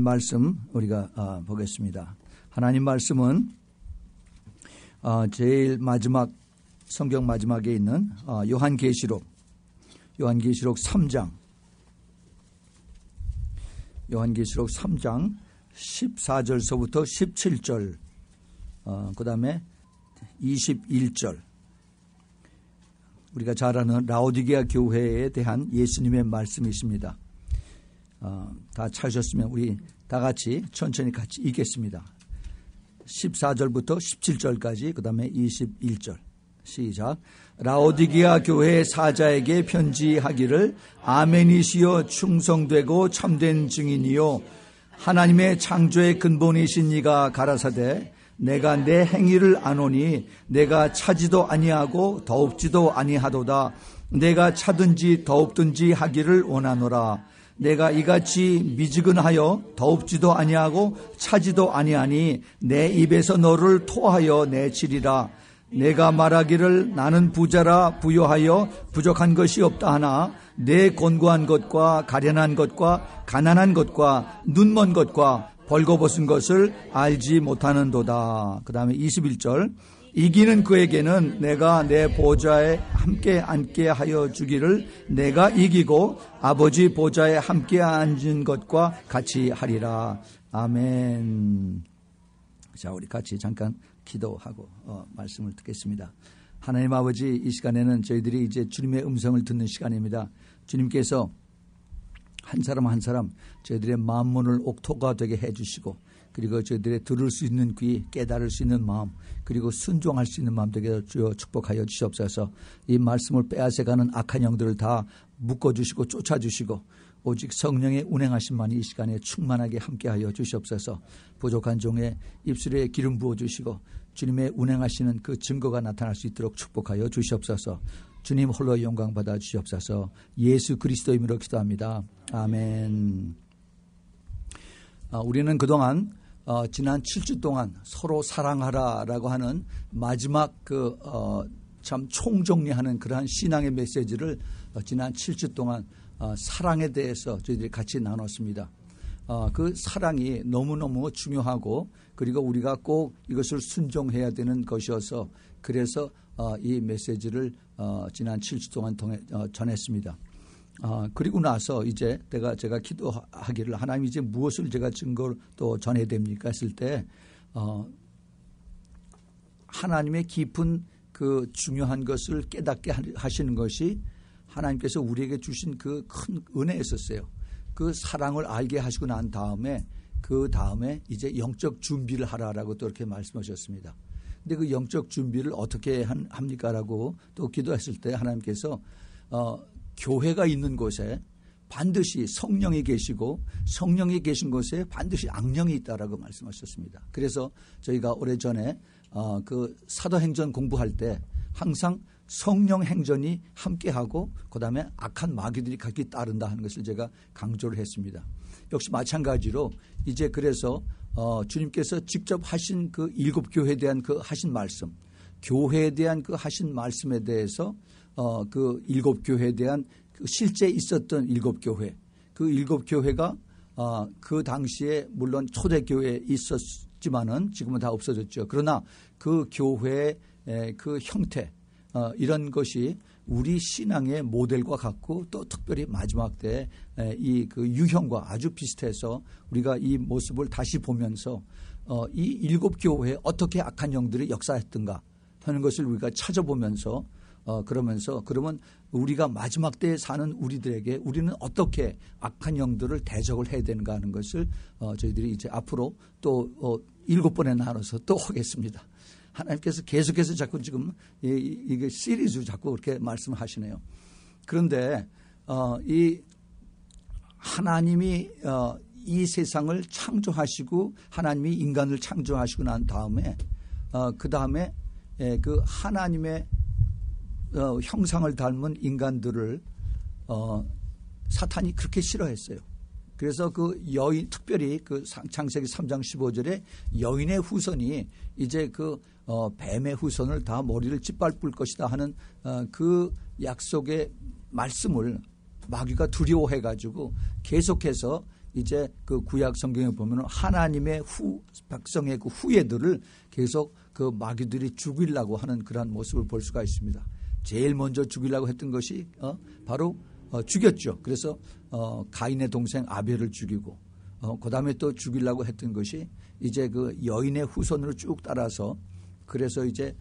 말씀 우리가 보겠습니다. 하나님 말씀은 제일 마지막 성경 마지막에 있는 요한계시록 3장 요한계시록 3장 14절서부터 17절 그 다음에 21절 우리가 잘 아는 라오디게아 교회에 대한 예수님의 말씀이 있습니다. 다 찾으셨으면 우리 다 같이 천천히 같이 읽겠습니다. 14절부터 17절까지 그 다음에 21절 시작. 라오디게아 교회 사자에게 편지하기를 아멘이시여 충성되고 참된 증인이요 하나님의 창조의 근본이신 이가 가라사대 내가 내 행위를 아노니 내가 차지도 아니하고 더웁지도 아니하도다. 내가 차든지 더웁든지 하기를 원하노라. 내가 이같이 미지근하여 더웁지도 아니하고 차지도 아니하니 내 입에서 너를 토하여 내치리라. 내가 말하기를 나는 부자라 부요하여 부족한 것이 없다 하나 내 곤고한 것과 가련한 것과 가난한 것과 눈먼 것과 벌거벗은 것을 알지 못하는도다. 그 다음에 21절 이기는 그에게는 내가 내 보좌에 함께 앉게 하여 주기를 내가 이기고 아버지 보좌에 함께 앉은 것과 같이 하리라. 아멘. 자, 우리 같이 잠깐 기도하고 말씀을 듣겠습니다. 하나님 아버지, 이 시간에는 저희들이 이제 주님의 음성을 듣는 시간입니다. 주님께서 한 사람 한 사람 저희들의 마음문을 옥토가 되게 해주시고 그리고 저희들의 들을 수 있는 귀, 깨달을 수 있는 마음 그리고 순종할 수 있는 마음 되게 주여 축복하여 주시옵소서. 이 말씀을 빼앗아가는 악한 영들을 다 묶어주시고 쫓아주시고 오직 성령의 운행하심만이 이 시간에 충만하게 함께하여 주시옵소서. 부족한 종의 입술에 기름 부어주시고 주님의 운행하시는 그 증거가 나타날 수 있도록 축복하여 주시옵소서. 주님 홀로 영광 받아 주시옵소서. 예수 그리스도 이름으로 기도합니다. 아멘. 우리는 그동안 지난 7주 동안 서로 사랑하라라고 하는 마지막 참 총정리하는 그러한 신앙의 메시지를 지난 7주 동안 사랑에 대해서 저희들이 같이 나눴습니다. 그 사랑이 너무너무 중요하고 그리고 우리가 꼭 이것을 순종해야 되는 것이어서 그래서 이 메시지를 지난 7주 동안 전했습니다. 그리고 나서 이제 제가 기도하기를 하나님 이제 무엇을 제가 증거를 또 전해야 됩니까 했을 때 하나님의 깊은 그 중요한 것을 깨닫게 하시는 것이 하나님께서 우리에게 주신 그 큰 은혜였었어요. 그 사랑을 알게 하시고 난 다음에 그 다음에 이제 영적 준비를 하라라고 또 이렇게 말씀하셨습니다. 근데 그 영적 준비를 어떻게 합니까라고 또 기도했을 때 하나님께서 교회가 있는 곳에 반드시 성령이 계시고 성령이 계신 곳에 반드시 악령이 있다라고 말씀하셨습니다. 그래서 저희가 오래전에 그 사도행전 공부할 때 항상 성령 행전이 함께하고 그다음에 악한 마귀들이 같이 따른다 하는 것을 제가 강조를 했습니다. 역시 마찬가지로 이제 그래서 주님께서 직접 하신 그 7교회에 대한 그 하신 말씀, 교회에 대한 그 하신 말씀에 대해서 그 7교회에 대한 그 실제 있었던 7교회, 그 7교회가 그 당시에 물론 초대교회에 있었지만은 지금은 다 없어졌죠. 그러나 그 교회의 그 형태 이런 것이 우리 신앙의 모델과 같고 또 특별히 마지막 때 이 그 유형과 아주 비슷해서 우리가 이 모습을 다시 보면서 이 7교회에 어떻게 악한 영들이 역사했던가 하는 것을 우리가 찾아보면서 그러면 우리가 마지막 때에 사는 우리들에게 우리는 어떻게 악한 영들을 대적을 해야 되는가 하는 것을 저희들이 이제 앞으로 또 7번에 나눠서 또 하겠습니다. 하나님께서 계속해서 자꾸 지금 이게 시리즈 자꾸 그렇게 말씀하시네요. 그런데 이 하나님이 이 세상을 창조하시고 하나님이 인간을 창조하시고 난 다음에 그 다음에 그 하나님의 형상을 닮은 인간들을 사탄이 그렇게 싫어했어요. 그래서 그 여인, 특별히 그 창세기 3장 15절에 여인의 후손이 이제 그 뱀의 후손을 다 머리를 짓밟을 것이다 하는 그 약속의 말씀을 마귀가 두려워해가지고 계속해서 이제 그 구약 성경에 보면 하나님의 백성의 그 후예들을 계속 그 마귀들이 죽이려고 하는 그러한 모습을 볼 수가 있습니다. 제일 먼저 죽이려고 했던 것이 바로 죽였죠. 그래서 가인의 동생 아벨을 죽이고 그 다음에 또 죽이려고 했던 것이 이제 그 여인의 후손으로 쭉 따라서 그래서 이제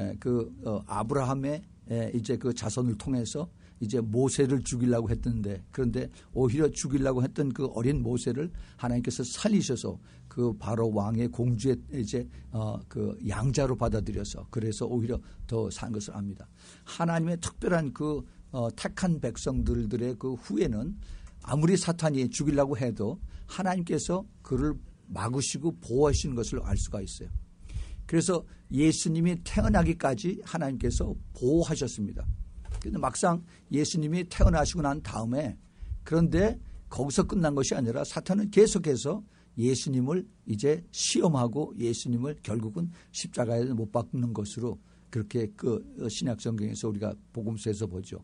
아브라함의 이제 그 자손을 통해서 이제 모세를 죽이려고 했던데 그런데 오히려 죽이려고 했던 그 어린 모세를 하나님께서 살리셔서 그 바로 왕의 공주의 이제 그 양자로 받아들여서 그래서 오히려 더 산 것을 압니다. 하나님의 특별한 그 택한 백성들의 그 후에는 아무리 사탄이 죽이려고 해도 하나님께서 그를 막으시고 보호하시는 것을 알 수가 있어요. 그래서 예수님이 태어나기까지 하나님께서 보호하셨습니다. 그런데 막상 예수님이 태어나시고 난 다음에 그런데 거기서 끝난 것이 아니라 사탄은 계속해서 예수님을 이제 시험하고 예수님을 결국은 십자가에 못 박는 것으로 그렇게 그 신약 성경에서 우리가 복음서에서 보죠.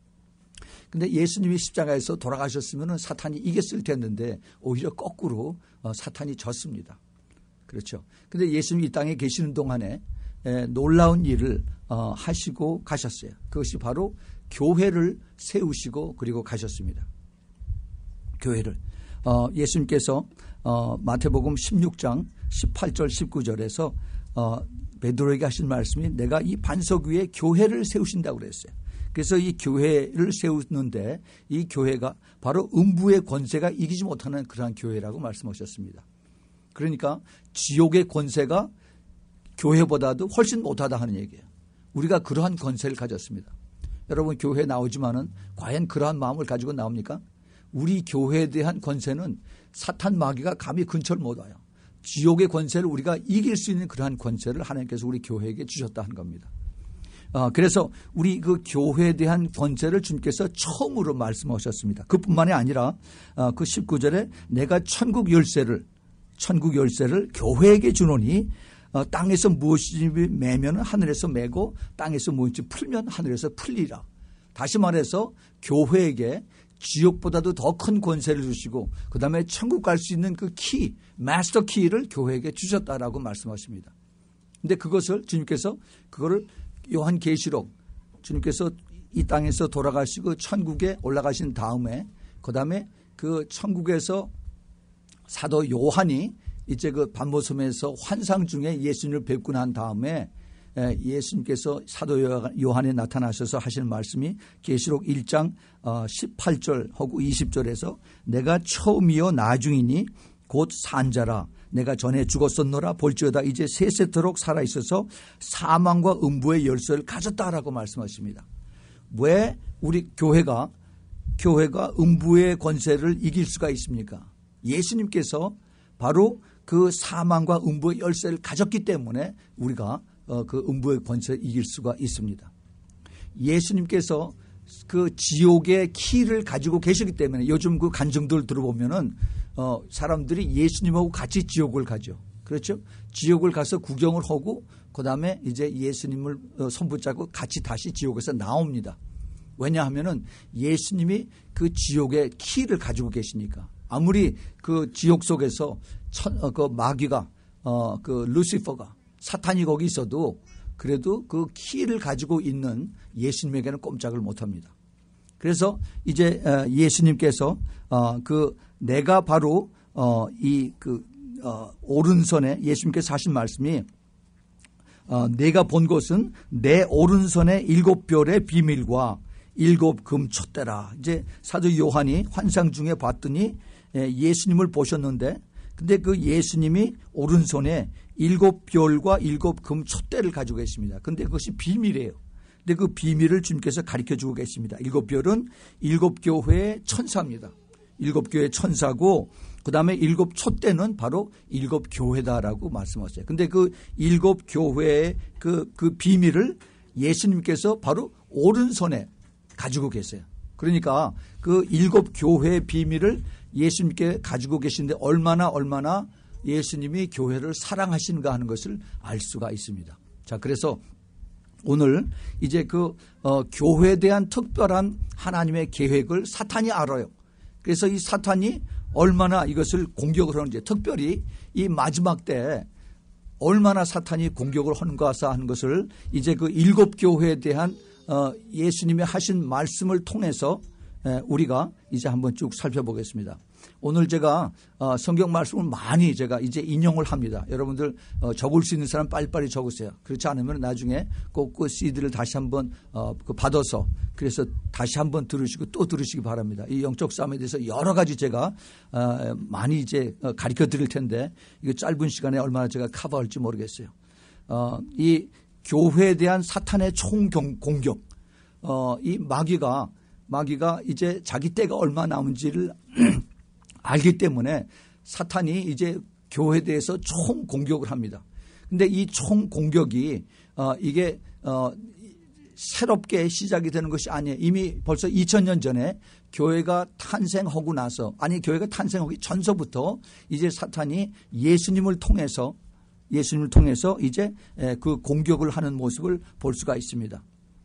근데 예수님이 십자가에서 돌아가셨으면 사탄이 이겼을 텐데 오히려 거꾸로 사탄이 졌습니다. 그렇죠. 근데 예수님이 이 땅에 계시는 동안에 놀라운 일을 하시고 가셨어요. 그것이 바로 교회를 세우시고 그리고 가셨습니다. 교회를. 예수님께서 마태복음 16장 18절 19절에서 베드로에게 하신 말씀이 내가 이 반석 위에 교회를 세우신다고 그랬어요. 그래서 이 교회를 세우는데 이 교회가 바로 음부의 권세가 이기지 못하는 그러한 교회라고 말씀하셨습니다. 그러니까 지옥의 권세가 교회보다도 훨씬 못하다 하는 얘기예요. 우리가 그러한 권세를 가졌습니다. 여러분 교회에 나오지만은 과연 그러한 마음을 가지고 나옵니까? 우리 교회에 대한 권세는 사탄 마귀가 감히 근처를 못 와요. 지옥의 권세를 우리가 이길 수 있는 그러한 권세를 하나님께서 우리 교회에게 주셨다 하는 겁니다. 그래서 우리 그 교회에 대한 권세를 주님께서 처음으로 말씀하셨습니다. 그뿐만이 아니라 그 19절에 내가 천국 열쇠를 교회에게 주노니 땅에서 무엇이 매면 하늘에서 매고 땅에서 무엇이 풀면 하늘에서 풀리라. 다시 말해서 교회에게 지옥보다도 더 큰 권세를 주시고 그다음에 천국 갈 수 있는 그 키, 마스터 키를 교회에게 주셨다라고 말씀하십니다. 그런데 그것을 주님께서 그거를 요한계시록 주님께서 이 땅에서 돌아가시고 천국에 올라가신 다음에 그다음에 그 천국에서 사도 요한이 이제 그 반모섬에서 환상 중에 예수님을 뵙고 난 다음에 예수님께서 사도 요한에 나타나셔서 하시는 말씀이 계시록 1장 18절하고 20절에서 내가 처음이요 나중이니 곧 산자라 내가 전에 죽었었노라 볼지어다 이제 세세토록 살아있어서 사망과 음부의 열쇠를 가졌다라고 말씀하십니다. 왜 우리 교회가 음부의 권세를 이길 수가 있습니까? 예수님께서 바로 그 사망과 음부의 열쇠를 가졌기 때문에 우리가 그 음부의 권세를 이길 수가 있습니다. 예수님께서 그 지옥의 키를 가지고 계시기 때문에 요즘 그 간증들 들어보면은 사람들이 예수님하고 같이 지옥을 가죠. 그렇죠? 지옥을 가서 구경을 하고 그다음에 이제 예수님을 손붙잡고 같이 다시 지옥에서 나옵니다. 왜냐하면은 예수님이 그 지옥의 키를 가지고 계시니까. 아무리 그 지옥 속에서 그 마귀가 그 루시퍼가 사탄이 거기 있어도 그래도 그 키를 가지고 있는 예수님에게는 꼼짝을 못합니다. 그래서 이제 예수님께서 그 내가 바로 이 그 오른손에 예수님께서 하신 말씀이 내가 본 것은 내 오른손에 7별의 비밀과 7금 촛대라. 이제 사도 요한이 환상 중에 봤더니 예수님을 보셨는데 근데 그 예수님이 오른손에 7별과 7금 촛대를 가지고 계십니다. 근데 그것이 비밀이에요. 근데 그 비밀을 주님께서 가르쳐 주고 계십니다. 7별은 7교회의 천사입니다. 7교회의 천사고 그다음에 7촛대는 바로 7교회다라고 말씀하셨어요. 근데 그 7교회의 그 비밀을 예수님께서 바로 오른손에 가지고 계세요. 그러니까 그 7교회의 비밀을 예수님께 가지고 계신데 얼마나 예수님이 교회를 사랑하시는가 하는 것을 알 수가 있습니다. 자, 그래서 오늘 이제 그 교회에 대한 특별한 하나님의 계획을 사탄이 알아요. 그래서 이 사탄이 얼마나 이것을 공격을 하는지, 특별히 이 마지막 때 얼마나 사탄이 공격을 하는가 하는 것을 이제 그 7교회에 대한 예수님이 하신 말씀을 통해서 우리가 이제 한번 쭉 살펴보겠습니다. 오늘 제가 성경 말씀을 많이 제가 이제 인용을 합니다. 여러분들 적을 수 있는 사람 빨리빨리 적으세요. 그렇지 않으면 나중에 꼭 그 CD를 다시 한번 받아서 그래서 다시 한번 들으시고 또 들으시기 바랍니다. 이 영적 싸움에 대해서 여러 가지 제가 많이 이제 가르쳐 드릴 텐데 이거 짧은 시간에 얼마나 제가 커버할지 모르겠어요. 이 교회에 대한 사탄의 총공격, 이 마귀가 이제 자기 때가 얼마 남은지를 알기 때문에 사탄이 이제 교회에 대해서 총공격을 합니다. 근데 이 총공격이 이게 새롭게 시작이 되는 것이 아니에요. 이미 벌써 2000년 전에 교회가 탄생하고 나서, 아니 교회가 탄생하기 전서부터 이제 사탄이 예수님을 통해서 이제 그 공격을 하는 모습을 볼 수가 있습니다.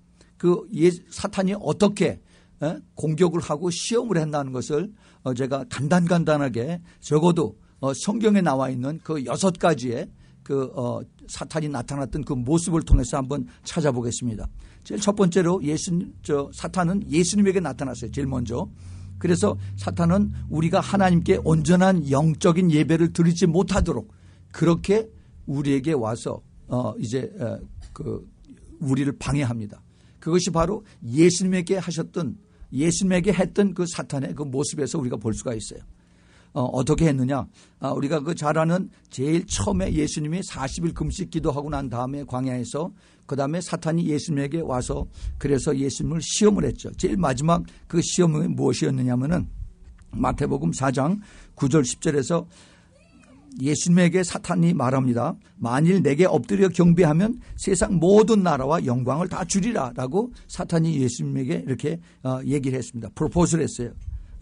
사탄이 어떻게 공격을 하고 시험을 한다는 것을 제가 간단하게 적어도 성경에 나와 있는 그 6가지의 사탄이 나타났던 그 모습을 통해서 한번 찾아보겠습니다. 제일 첫 번째로 사탄은 예수님에게 나타났어요. 제일 먼저. 그래서 사탄은 우리가 하나님께 온전한 영적인 예배를 드리지 못하도록 그렇게 우리에게 와서 이제 우리를 방해합니다. 그것이 바로 예수님에게 했던 그 사탄의 그 모습에서 우리가 볼 수가 있어요. 어떻게 했느냐? 우리가 잘 아는 제일 처음에 예수님이 40일 금식 기도하고 난 다음에 광야에서 그 다음에 사탄이 예수님에게 와서 그래서 예수님을 시험을 했죠. 제일 마지막 그 시험이 무엇이었느냐면은 마태복음 4장 9절 10절에서 예수님에게 사탄이 말합니다. 만일 내게 엎드려 경배하면 세상 모든 나라와 영광을 다 주리라 라고 사탄이 예수님에게 이렇게 얘기를 했습니다. 프로포즈를 했어요.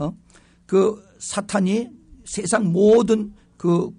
그 사탄이 세상 모든 그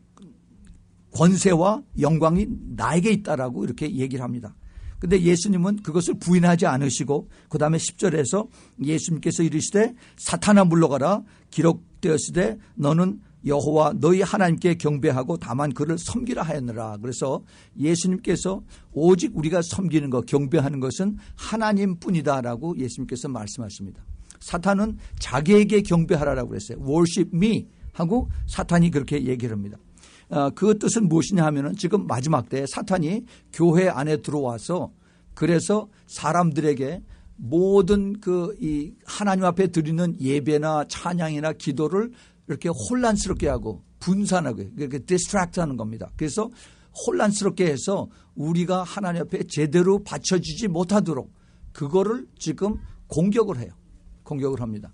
권세와 영광이 나에게 있다라고 이렇게 얘기를 합니다. 근데 예수님은 그것을 부인하지 않으시고 그 다음에 10절에서 예수님께서 이르시되 사탄아 물러가라 기록되었으되 너는 여호와 너희 하나님께 경배하고 다만 그를 섬기라 하였느라. 그래서 예수님께서 오직 우리가 섬기는 것, 경배하는 것은 하나님뿐이다라고 예수님께서 말씀하십니다. 사탄은 자기에게 경배하라라고 그랬어요. Worship me 하고 사탄이 그렇게 얘기를 합니다. 그 뜻은 무엇이냐 하면은 지금 마지막 때 사탄이 교회 안에 들어와서 그래서 사람들에게 모든 이 하나님 앞에 드리는 예배나 찬양이나 기도를 이렇게 혼란스럽게 하고 분산하고 이렇게 디스트랙트 하는 겁니다. 그래서 혼란스럽게 해서 우리가 하나님 앞에 제대로 받쳐지지 못하도록 그거를 지금 공격을 해요. 공격을 합니다.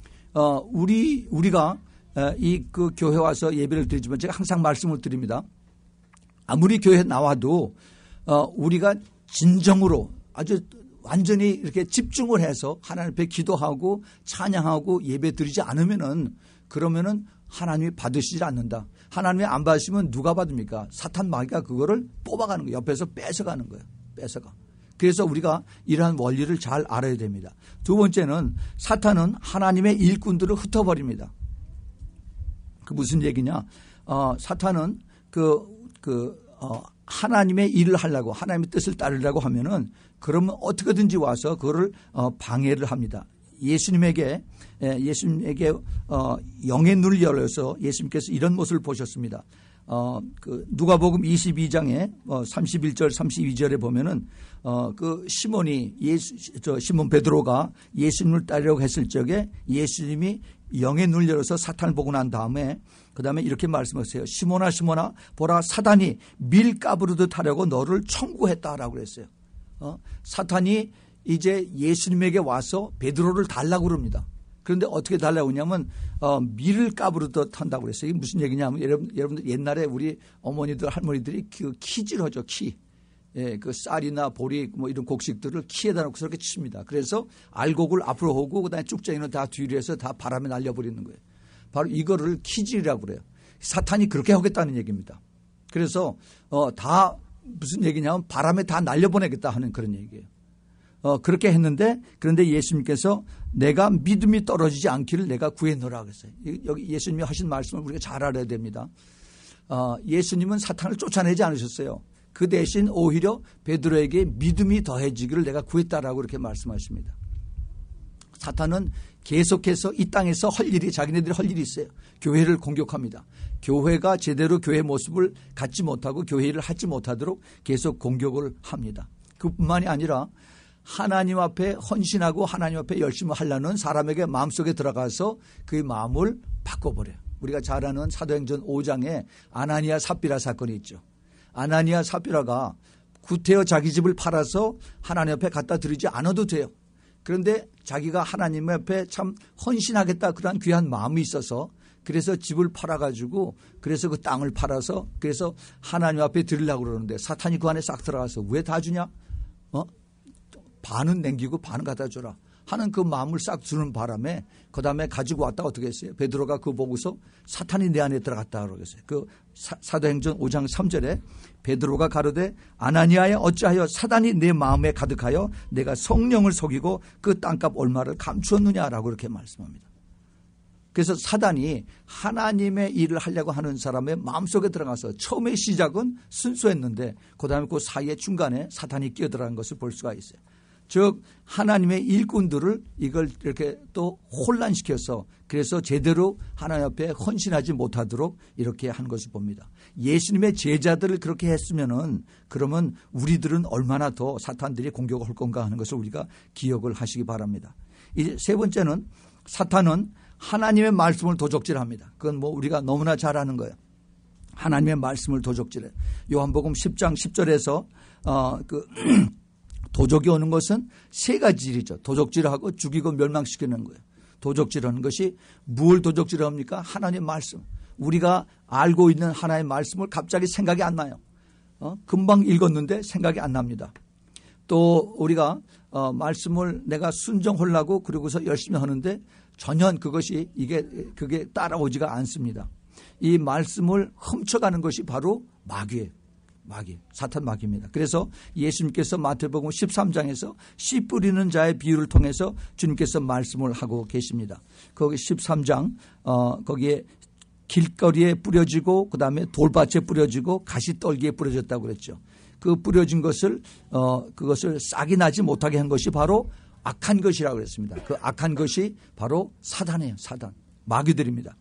우리가 그 교회 와서 예배를 드리지만 제가 항상 말씀을 드립니다. 아무리 교회에 나와도 우리가 진정으로 아주 완전히 이렇게 집중을 해서 하나님 앞에 기도하고 찬양하고 예배 드리지 않으면은 그러면은 하나님이 받으시지 않는다. 하나님이 안 받으시면 누가 받습니까? 사탄 마귀가 그거를 뽑아가는 거예요. 옆에서 뺏어가는 거예요. 뺏어가. 그래서 우리가 이러한 원리를 잘 알아야 됩니다. 두 번째는 사탄은 하나님의 일꾼들을 흩어버립니다. 그 무슨 얘기냐? 사탄은 하나님의 일을 하려고 하나님의 뜻을 따르려고 하면은 그러면 어떻게든지 와서 그거를 방해를 합니다. 예수님에게 영의 눈을 열어서 예수님께서 이런 모습을 보셨습니다. 누가복음 22장에 31절 32절에 보면은 그 시몬 베드로가 예수님을 따르려고 했을 적에 예수님이 영의 눈을 열어서 사탄을 보고 난 다음에 그 다음에 이렇게 말씀하세요. 시몬아 시몬아 보라 사단이 밀가부르듯 하려고 너를 청구했다라고 그랬어요. 사탄이 이제 예수님에게 와서 베드로를 달라고 그럽니다. 그런데 어떻게 달라고 하냐면 밀을 까부르듯 한다고 그랬어요. 이게 무슨 얘기냐면 여러분들 옛날에 우리 어머니들 할머니들이 그 키질 하죠. 키. 예, 그 쌀이나 보리 뭐 이런 곡식들을 키에다 놓고 그렇게 칩니다. 그래서 알곡을 앞으로 오고 그다음에 쭉쟁이는 다 뒤로 해서 다 바람에 날려버리는 거예요. 바로 이거를 키질이라고 그래요. 사탄이 그렇게 하겠다는 얘기입니다. 그래서 다 무슨 얘기냐면 바람에 다 날려보내겠다 하는 그런 얘기예요. 그렇게 했는데 그런데 예수님께서 내가 믿음이 떨어지지 않기를 내가 구해놓으라 그랬어요. 여기 예수님이 하신 말씀을 우리가 잘 알아야 됩니다. 예수님은 사탄을 쫓아내지 않으셨어요. 그 대신 오히려 베드로에게 믿음이 더해지기를 내가 구했다라고 그렇게 말씀하십니다. 사탄은 계속해서 이 땅에서 자기네들이 할 일이 있어요. 교회를 공격합니다. 교회가 제대로 교회 모습을 갖지 못하고 교회 일을 하지 못하도록 계속 공격을 합니다. 그뿐만이 아니라 하나님 앞에 헌신하고 하나님 앞에 열심히 하려는 사람에게 마음속에 들어가서 그의 마음을 바꿔버려요. 우리가 잘 아는 사도행전 5장에 아나니아 삽비라 사건이 있죠. 아나니아 삽비라가 구태여 자기 집을 팔아서 하나님 앞에 갖다 드리지 않아도 돼요. 그런데 자기가 하나님 앞에 참 헌신하겠다 그런 귀한 마음이 있어서 그래서 집을 팔아가지고 그래서 그 땅을 팔아서 그래서 하나님 앞에 드리려고 그러는데 사탄이 그 안에 싹 들어가서 왜 다 주냐? 반은 남기고 반은 갖다 줘라 하는 그 마음을 싹 주는 바람에 그 다음에 가지고 왔다 어떻게 했어요? 베드로가 그거 보고서 사탄이 내 안에 들어갔다 그러겠어요. 그 사도행전 5장 3절에 베드로가 가로되 아나니아에 어찌하여 사탄이 내 마음에 가득하여 내가 성령을 속이고 그 땅값 얼마를 감추었느냐라고 그렇게 말씀합니다. 그래서 사단이 하나님의 일을 하려고 하는 사람의 마음속에 들어가서 처음의 시작은 순수했는데 그 다음에 그 사이의 중간에 사탄이 끼어들어간 것을 볼 수가 있어요. 즉 하나님의 일꾼들을 이걸 이렇게 또 혼란시켜서 그래서 제대로 하나님 앞에 헌신하지 못하도록 이렇게 한 것을 봅니다. 예수님의 제자들을 그렇게 했으면은 그러면 우리들은 얼마나 더 사탄들이 공격을 할 건가 하는 것을 우리가 기억을 하시기 바랍니다. 이제 세 번째는 사탄은 하나님의 말씀을 도적질합니다. 그건 뭐 우리가 너무나 잘 아는 거예요. 하나님의 말씀을 도적질해요. 요한복음 10장 10절에서 도적이 오는 것은 세 가지 일이죠. 도적질하고 죽이고 멸망시키는 거예요. 도적질하는 것이 뭘 도적질합니까? 하나님의 말씀. 우리가 알고 있는 하나님의 말씀을 갑자기 생각이 안 나요. 금방 읽었는데 생각이 안 납니다. 또 우리가 말씀을 내가 순종하려고 그러고서 열심히 하는데 전혀 그게 따라오지가 않습니다. 이 말씀을 훔쳐가는 것이 바로 마귀예요. 사탄 마귀입니다. 그래서 예수님께서 마태복음 13장에서 씨 뿌리는 자의 비유를 통해서 주님께서 말씀을 하고 계십니다. 거기 13장 거기에 길거리에 뿌려지고 그다음에 돌밭에 뿌려지고 가시떨기에 뿌려졌다고 그랬죠. 그 뿌려진 것을 그것을 싹이 나지 못하게 한 것이 바로 악한 것이라고 그랬습니다. 그 악한 것이 바로 사단이에요. 사단. 마귀들입니다.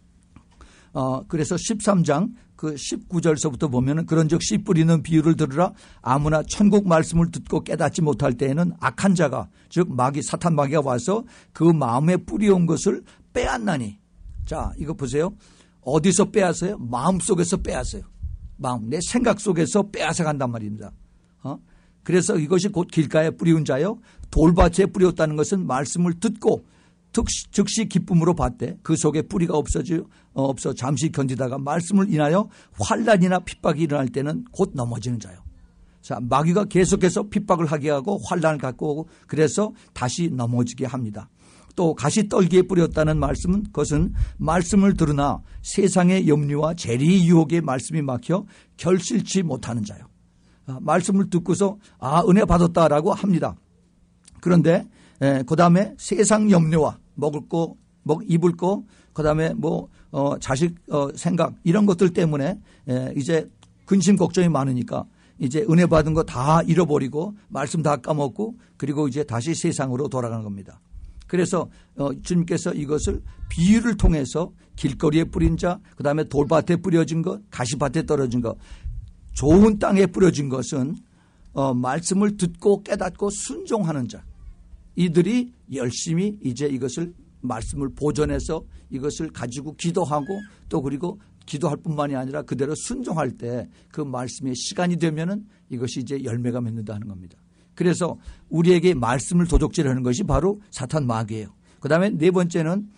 그래서 13장 그 19절서부터 보면은 그런즉 씨 뿌리는 비유를 들으라. 아무나 천국 말씀을 듣고 깨닫지 못할 때에는 악한 자가 즉 마귀 사탄 마귀가 와서 그 마음에 뿌려온 것을 빼앗나니. 자 이거 보세요. 어디서 빼앗아요? 마음속에서 빼앗아요. 마음 내 생각 속에서 빼앗아 간단 말입니다. 그래서 이것이 곧 길가에 뿌리운 자요 돌밭에 뿌렸다는 것은 말씀을 듣고 즉시 기쁨으로 받되 그 속에 뿌리가 없어 잠시 견디다가 말씀을 인하여 환난이나 핍박이 일어날 때는 곧 넘어지는 자요. 자, 마귀가 계속해서 핍박을 하게 하고 환난을 갖고 오고 그래서 다시 넘어지게 합니다. 또 가시떨기에 뿌렸다는 말씀은 그것은 말씀을 들으나 세상의 염려와 재리의 유혹에 말씀이 막혀 결실치 못하는 자요. 말씀을 듣고서 은혜 받았다라고 합니다. 그런데 그 다음에 세상 염려와 먹을 거, 입을 거, 그 다음에 자식 생각 이런 것들 때문에 이제 근심 걱정이 많으니까 이제 은혜 받은 거 다 잃어버리고 말씀 다 까먹고 그리고 이제 다시 세상으로 돌아가는 겁니다. 그래서 주님께서 이것을 비유를 통해서 길거리에 뿌린 자, 그 다음에 돌밭에 뿌려진 것, 가시밭에 떨어진 것, 좋은 땅에 뿌려진 것은 말씀을 듣고 깨닫고 순종하는 자. 이들이 열심히 이제 이것을 말씀을 보존해서 이것을 가지고 기도하고 또 그리고 기도할 뿐만이 아니라 그대로 순종할 때 그 말씀의 시간이 되면은 이것이 이제 열매가 맺는다 하는 겁니다. 그래서 우리에게 말씀을 도적질하는 것이 바로 사탄 마귀예요. 그다음에 네 번째는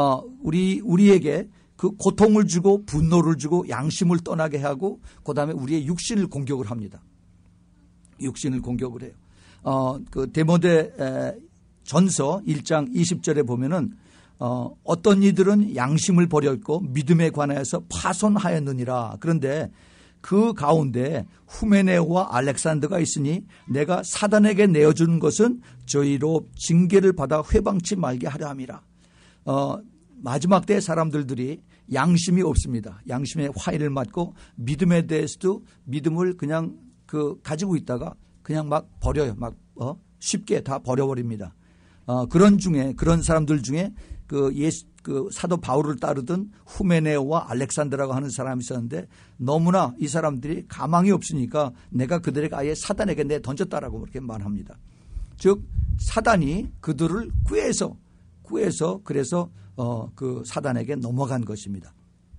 우리에게 그 고통을 주고 분노를 주고 양심을 떠나게 하고 그다음에 우리의 육신을 공격을 합니다. 육신을 공격을 해요. 그 데모데 전서 1장 20절에 보면은 어떤 이들은 양심을 버렸고 믿음에 관하여서 파손하였느니라. 그런데 그 가운데 후메네오와 알렉산더가 있으니 내가 사단에게 내어주는 것은 저희로 징계를 받아 회방치 말게 하려 함이라. 마지막 때 사람들이 양심이 없습니다. 양심의 화해를 맞고 믿음에 대해서도 믿음을 그냥 가지고 있다가 그냥 막 버려요. 막 쉽게 다 버려버립니다. 그런 사람들 중에 그 사도 바울을 따르던 후메네오와 알렉산더라고 하는 사람이 있었는데 너무나 이 사람들이 가망이 없으니까 내가 그들에게 아예 사단에게 내 던졌다라고 그렇게 말합니다. 즉 사단이 그들을 구해서 그래서 그 사단에게 넘어간 것입니다.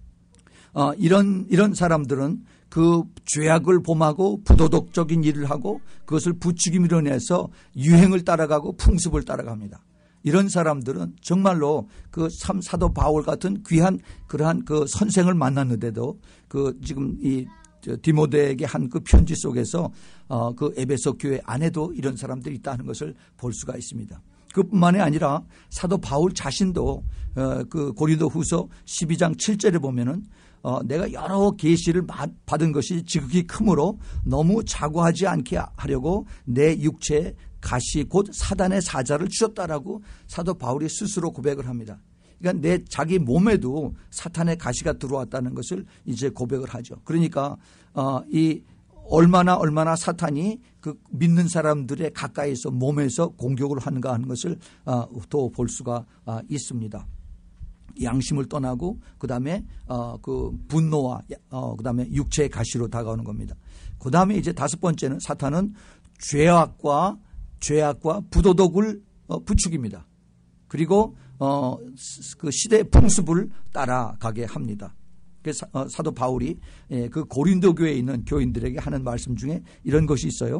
이런 사람들은 그 죄악을 범하고 부도덕적인 일을 하고 그것을 부추김으로 인해서 유행을 따라가고 풍습을 따라갑니다. 이런 사람들은 정말로 그 사도 바울 같은 귀한 그러한 그 선생을 만났는데도 그 지금 이 디모데에게 한 그 편지 속에서 그 에베소 교회 안에도 이런 사람들이 있다는 것을 볼 수가 있습니다. 그뿐만이 아니라 사도 바울 자신도 그 고린도후서 12장 7절에 보면은 내가 여러 계시를 받은 것이 지극히 크므로 너무 자고하지 않게 하려고 내 육체에 가시 곧 사단의 사자를 주셨다라고 사도 바울이 스스로 고백을 합니다. 그러니까 자기 몸에도 사탄의 가시가 들어왔다는 것을 이제 고백을 하죠. 그러니까 얼마나 사탄이 그 믿는 사람들의 가까이서 몸에서 공격을 하는가 하는 것을 또 볼 수가 있습니다. 양심을 떠나고 그다음에 그 분노와 그다음에 육체의 가시로 다가오는 겁니다. 그다음에 이제 다섯 번째는 사탄은 죄악과 부도덕을 부추깁니다. 그리고 그 시대의 풍습을 따라가게 합니다. 그래서 사도 바울이 그 고린도 교회에 있는 교인들에게 하는 말씀 중에 이런 것이 있어요.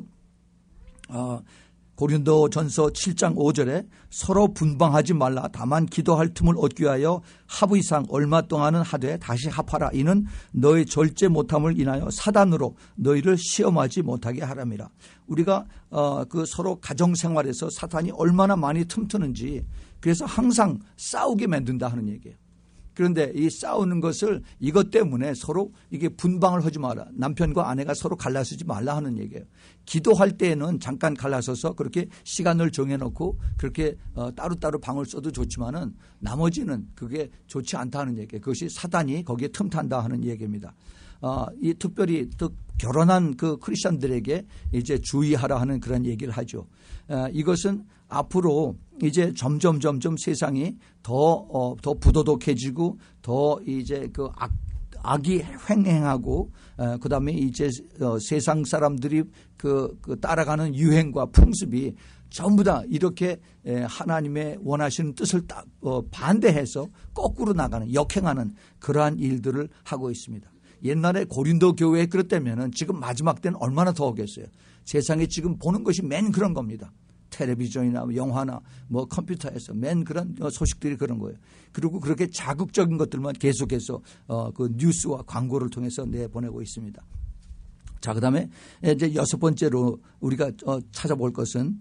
고린도전서 7장 5절에 서로 분방하지 말라. 다만 기도할 틈을 얻기 위하여 하부 이상 얼마 동안은 하되 다시 합하라. 이는 너의 절제 못함을 인하여 사단으로 너희를 시험하지 못하게 하람이라. 우리가 그 서로 가정생활에서 사탄이 얼마나 많이 틈트는지 그래서 항상 싸우게 만든다 하는 얘기예요. 그런데 이 싸우는 것을 이것 때문에 서로 이게 분방을 하지 마라. 남편과 아내가 서로 갈라서지 말라 하는 얘기예요. 기도할 때에는 잠깐 갈라서서 그렇게 시간을 정해놓고 그렇게 따로따로 방을 써도 좋지만은 나머지는 그게 좋지 않다 하는 얘기예요. 그것이 사단이 거기에 틈탄다 하는 얘기입니다. 이 특별히 또 결혼한 그 크리스천들에게 이제 주의하라 하는 그런 얘기를 하죠. 이것은 앞으로 이제 점점 세상이 더 부도덕해지고 더 이제 그 악이 횡행하고 그다음에 이제 세상 사람들이 그 따라가는 유행과 풍습이 전부 다 이렇게 하나님의 원하시는 뜻을 반대해서 거꾸로 나가는 역행하는 그러한 일들을 하고 있습니다. 옛날에 고린도 교회에 그랬다면은 지금 마지막 때는 얼마나 더 하겠어요. 세상에 지금 보는 것이 맨 그런 겁니다. 텔레비전이나 영화나 뭐 컴퓨터에서 맨 그런 소식들이 그런 거예요. 그리고 그렇게 자극적인 것들만 계속해서 그 뉴스와 광고를 통해서 내보내고 있습니다. 자, 그다음에 이제 여섯 번째로 우리가 찾아볼 것은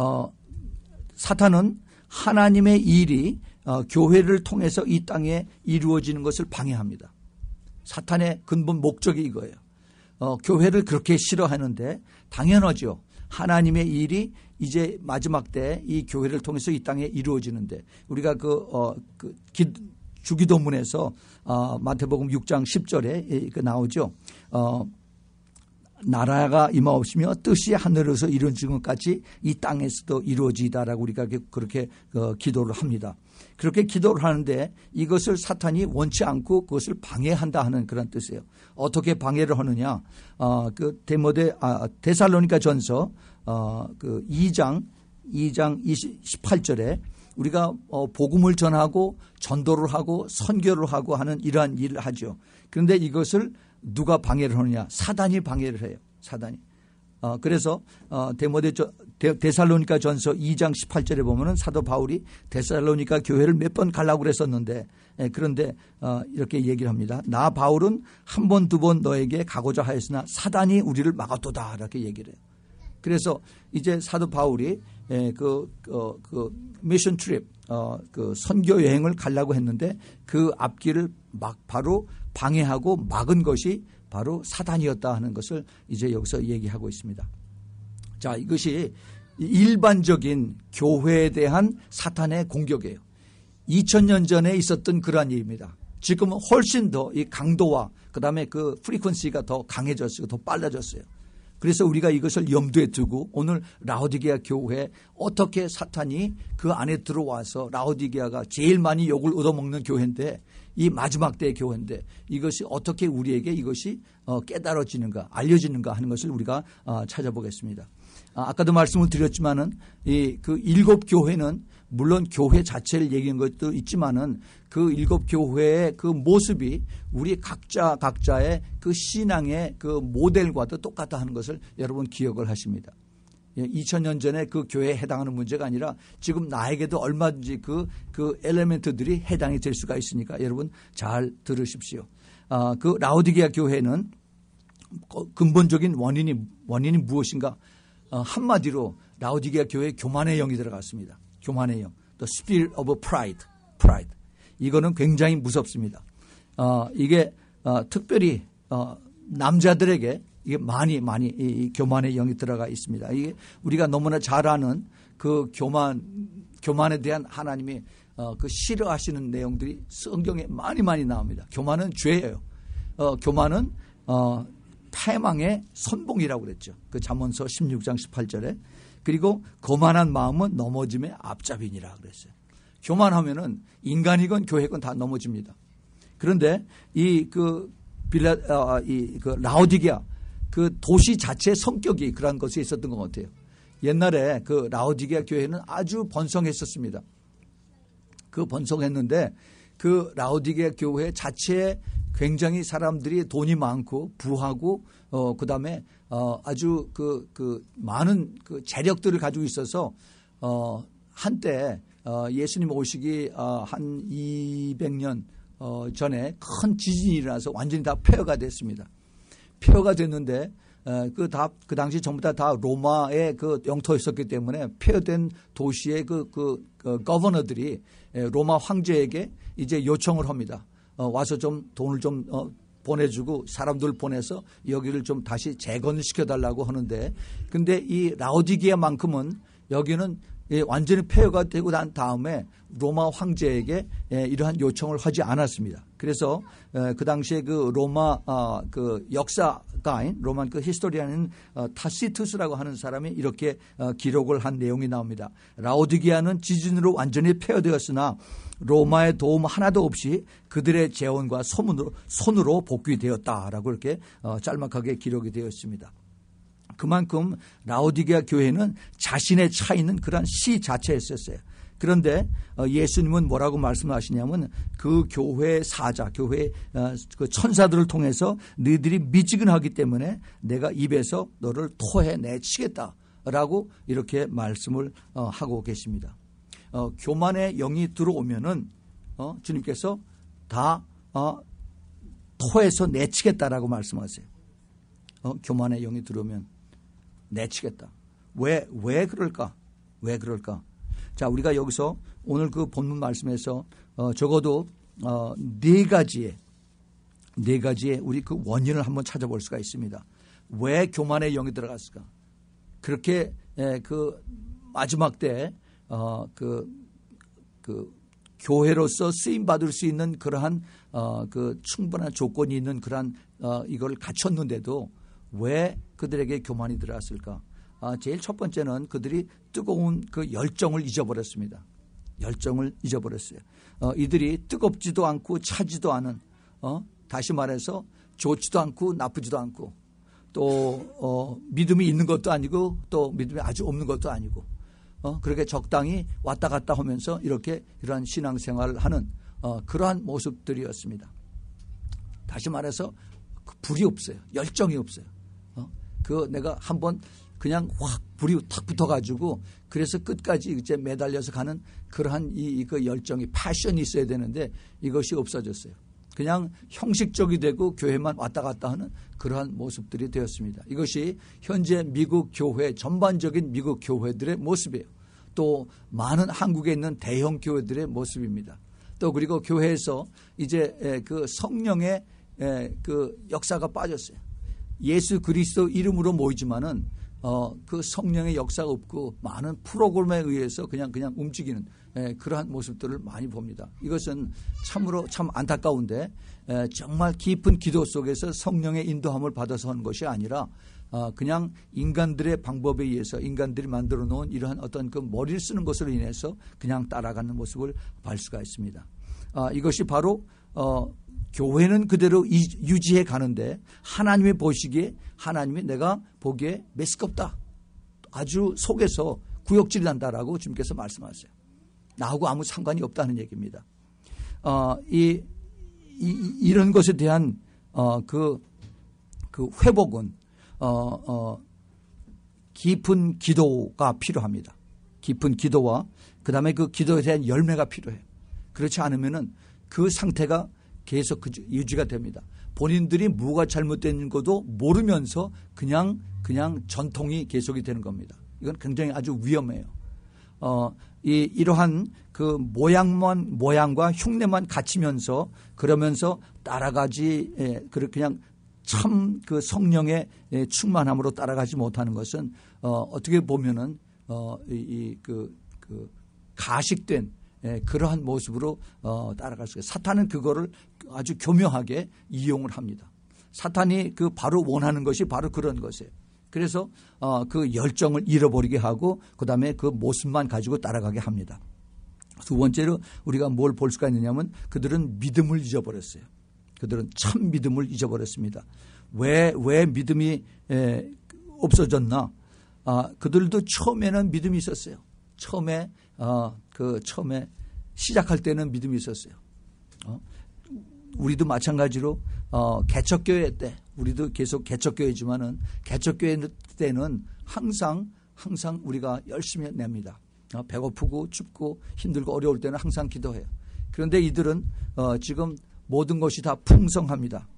사탄은 하나님의 일이 교회를 통해서 이 땅에 이루어지는 것을 방해합니다. 사탄의 근본 목적이 이거예요. 교회를 그렇게 싫어하는데 당연하죠. 하나님의 일이 이제 마지막 때 이 교회를 통해서 이 땅에 이루어지는데 우리가 주기도문에서 마태복음 6장 10절에 나오죠. 나라가 임하옵시며 뜻이 하늘에서 이루어진 것 같이 이 땅에서도 이루어지다라고 우리가 그렇게 기도를 합니다. 그렇게 기도를 하는데 이것을 사탄이 원치 않고 그것을 방해한다 하는 그런 뜻이에요. 어떻게 방해를 하느냐? 데살로니가 전서 그 2장 18절에 우리가 복음을 전하고 전도를 하고 선교를 하고 하는 이러한 일을 하죠. 그런데 이것을 누가 방해를 하느냐? 사단이 방해를 해요. 사단이. 그래서 데살로니가 전서 2장 18절에 보면은 사도 바울이 데살로니가 교회를 몇 번 가려고 그랬었는데 그런데 이렇게 얘기를 합니다. 나 바울은 한 번, 두 번 너에게 가고자 하였으나 사단이 우리를 막았도다 이렇게 얘기를 해요. 그래서 이제 사도 바울이 그 미션 트립 그 선교 여행을 가려고 했는데 그 앞길을 바로 방해하고 막은 것이 바로 사단이었다 하는 것을 이제 여기서 얘기하고 있습니다. 자, 이것이 일반적인 교회에 대한 사탄의 공격이에요. 2000년 전에 있었던 그러한 일입니다. 지금은 훨씬 더 이 강도와 그다음에 그 프리퀀시가 더 강해졌어요. 더 빨라졌어요. 그래서 우리가 이것을 염두에 두고 오늘 라오디게아 교회에 어떻게 사탄이 그 안에 들어와서 라오디게아가 제일 많이 욕을 얻어먹는 교회인데 이 마지막 때의 교회인데 이것이 어떻게 우리에게 이것이 깨달아지는가 알려지는가 하는 것을 우리가 찾아보겠습니다. 아까도 말씀을 드렸지만은 그 7교회는 물론 교회 자체를 얘기한 것도 있지만은 그 7교회의 그 모습이 우리 각자의 그 신앙의 그 모델과도 똑같다 하는 것을 여러분 기억을 하십니다. 2000년 전에 그 교회에 해당하는 문제가 아니라 지금 나에게도 얼마든지 그 엘리멘트들이 해당이 될 수가 있으니까 여러분 잘 들으십시오. 그 라오디게아 교회는 근본적인 원인이 무엇인가? 한마디로 라오디게아 교회에 교만의 영이 들어갔습니다. 교만의 영, the spirit of pride. 이거는 굉장히 무섭습니다. 이게 특별히 남자들에게 이게 많이 이 교만의 영이 들어가 있습니다. 이게 우리가 너무나 잘 아는 그 교만에 대한 하나님이 그 싫어하시는 내용들이 성경에 많이 나옵니다. 교만은 죄예요. 교만은 패망의 선봉이라고 그랬죠. 그 잠언서 16장 18절에. 그리고 거만한 마음은 넘어짐의 앞잡이니라 그랬어요. 교만하면은 인간이건 교회건 다 넘어집니다. 그런데 그 라오디게아 그 도시 자체의 성격이 그런 것이 있었던 것 같아요. 옛날에 그 라오디게아 교회는 아주 번성했었습니다. 그 번성했는데 그 라오디게아 교회 자체에 굉장히 사람들이 돈이 많고 부하고 그다음에 아주 그 많은 그 재력들을 가지고 있어서 한때 예수님 오시기 한 200년 전에 큰 지진이 일어나서 완전히 다 폐허가 됐습니다. 폐허가 됐는데 그 당시 전부 다 로마의 그 영토였었기 때문에 폐허된 도시의 그 거버너들이 로마 황제에게 이제 요청을 합니다. 와서 좀 돈을 좀 보내주고 사람들 보내서 여기를 좀 다시 재건을 시켜달라고 하는데 근데 이 라오디게아만큼은 여기는 완전히 폐허가 되고 난 다음에 로마 황제에게 이러한 요청을 하지 않았습니다. 그래서 그 당시에 그 로마 그 역사가인 로만 그 히스토리안인 타시투스라고 하는 사람이 이렇게 기록을 한 내용이 나옵니다. 라오디게아는 지진으로 완전히 폐허되었으나 로마의 도움 하나도 없이 그들의 재원과 손으로 복귀되었다라고 이렇게 짤막하게 기록이 되어 있습니다. 그만큼 라오디게아 교회는 자신의 차 있는 그런 시 자체였었어요. 그런데 예수님은 뭐라고 말씀하시냐면 그 교회의 사자, 교회의 그 천사들을 통해서 너희들이 미지근하기 때문에 내가 입에서 너를 토해내치겠다라고 이렇게 말씀을 하고 계십니다. 교만의 영이 들어오면은 주님께서 다 토해서 내치겠다라고 말씀하세요. 교만의 영이 들어오면 내치겠다. 왜 그럴까? 왜 그럴까? 자, 우리가 여기서 오늘 그 본문 말씀에서 적어도 네 가지의 우리 그 원인을 한번 찾아볼 수가 있습니다. 왜 교만의 영이 들어갔을까? 그렇게 그 마지막 때 그 교회로서 쓰임 받을 수 있는 그러한 그 충분한 조건이 있는 그러한 이걸 갖췄는데도 왜 그들에게 교만이 들어왔을까? 제일 첫 번째는 그들이 뜨거운 그 열정을 잊어버렸습니다. 열정을 잊어버렸어요. 이들이 뜨겁지도 않고 차지도 않은 다시 말해서 좋지도 않고 나쁘지도 않고 또 믿음이 있는 것도 아니고 또 믿음이 아주 없는 것도 아니고 그렇게 적당히 왔다 갔다 하면서 이러한 신앙생활을 하는 그러한 모습들이었습니다. 다시 말해서 불이 없어요. 열정이 없어요. 내가 한번 그냥 확 불이 탁 붙어가지고 그래서 끝까지 이제 매달려서 가는 그러한 그 열정이 패션이 있어야 되는데 이것이 없어졌어요. 그냥 형식적이 되고 교회만 왔다 갔다 하는 그러한 모습들이 되었습니다. 이것이 현재 미국 교회 전반적인 미국 교회들의 모습이에요. 또 많은 한국에 있는 대형 교회들의 모습입니다. 또 그리고 교회에서 이제 그 성령의 그 역사가 빠졌어요. 예수 그리스도 이름으로 모이지만은 그 성령의 역사가 없고 많은 프로그램에 의해서 그냥 움직이는 그러한 모습들을 많이 봅니다. 이것은 참으로 참 안타까운데 정말 깊은 기도 속에서 성령의 인도함을 받아서 하는 것이 아니라 그냥 인간들의 방법에 의해서 인간들이 만들어 놓은 이러한 어떤 그 머리를 쓰는 것으로 인해서 그냥 따라가는 모습을 볼 수가 있습니다. 이것이 바로 교회는 그대로 유지해 가는데 하나님이 보시기에 하나님이 내가 보기에 메스껍다. 아주 속에서 구역질이 난다라고 주님께서 말씀하세요. 나하고 아무 상관이 없다는 얘기입니다. 이런 것에 대한 그 회복은 깊은 기도가 필요합니다. 깊은 기도와 그다음에 그 기도에 대한 열매가 필요해요. 그렇지 않으면은 그 상태가 계속 유지가 됩니다. 본인들이 뭐가 잘못된 것도 모르면서 그냥 전통이 계속이 되는 겁니다. 이건 굉장히 아주 위험해요. 이러한 그 모양과 흉내만 갖추면서 그러면서 따라가지 그냥 참 그 성령의 충만함으로 따라가지 못하는 것은 어떻게 보면은 그 가식된 그러한 모습으로 따라갈 수가 있어요. 사탄은 그거를 아주 교묘하게 이용을 합니다. 사탄이 그 바로 원하는 것이 바로 그런 것이에요. 그래서 그 열정을 잃어버리게 하고 그다음에 그 모습만 가지고 따라가게 합니다. 두 번째로 우리가 뭘 볼 수가 있느냐면 그들은 믿음을 잊어버렸어요. 그들은 참 믿음을 잊어버렸습니다. 왜 믿음이 없어졌나? 그들도 처음에는 믿음이 있었어요. 처음에 시작할 때는 믿음이 있었어요. 우리도 마찬가지로 개척교회 때 우리도 계속 개척교회지만은 개척교회 때는 항상 우리가 열심히 냅니다. 배고프고 춥고 힘들고 어려울 때는 항상 기도해요. 그런데 이들은 지금 모든 것이 다 풍성합니다.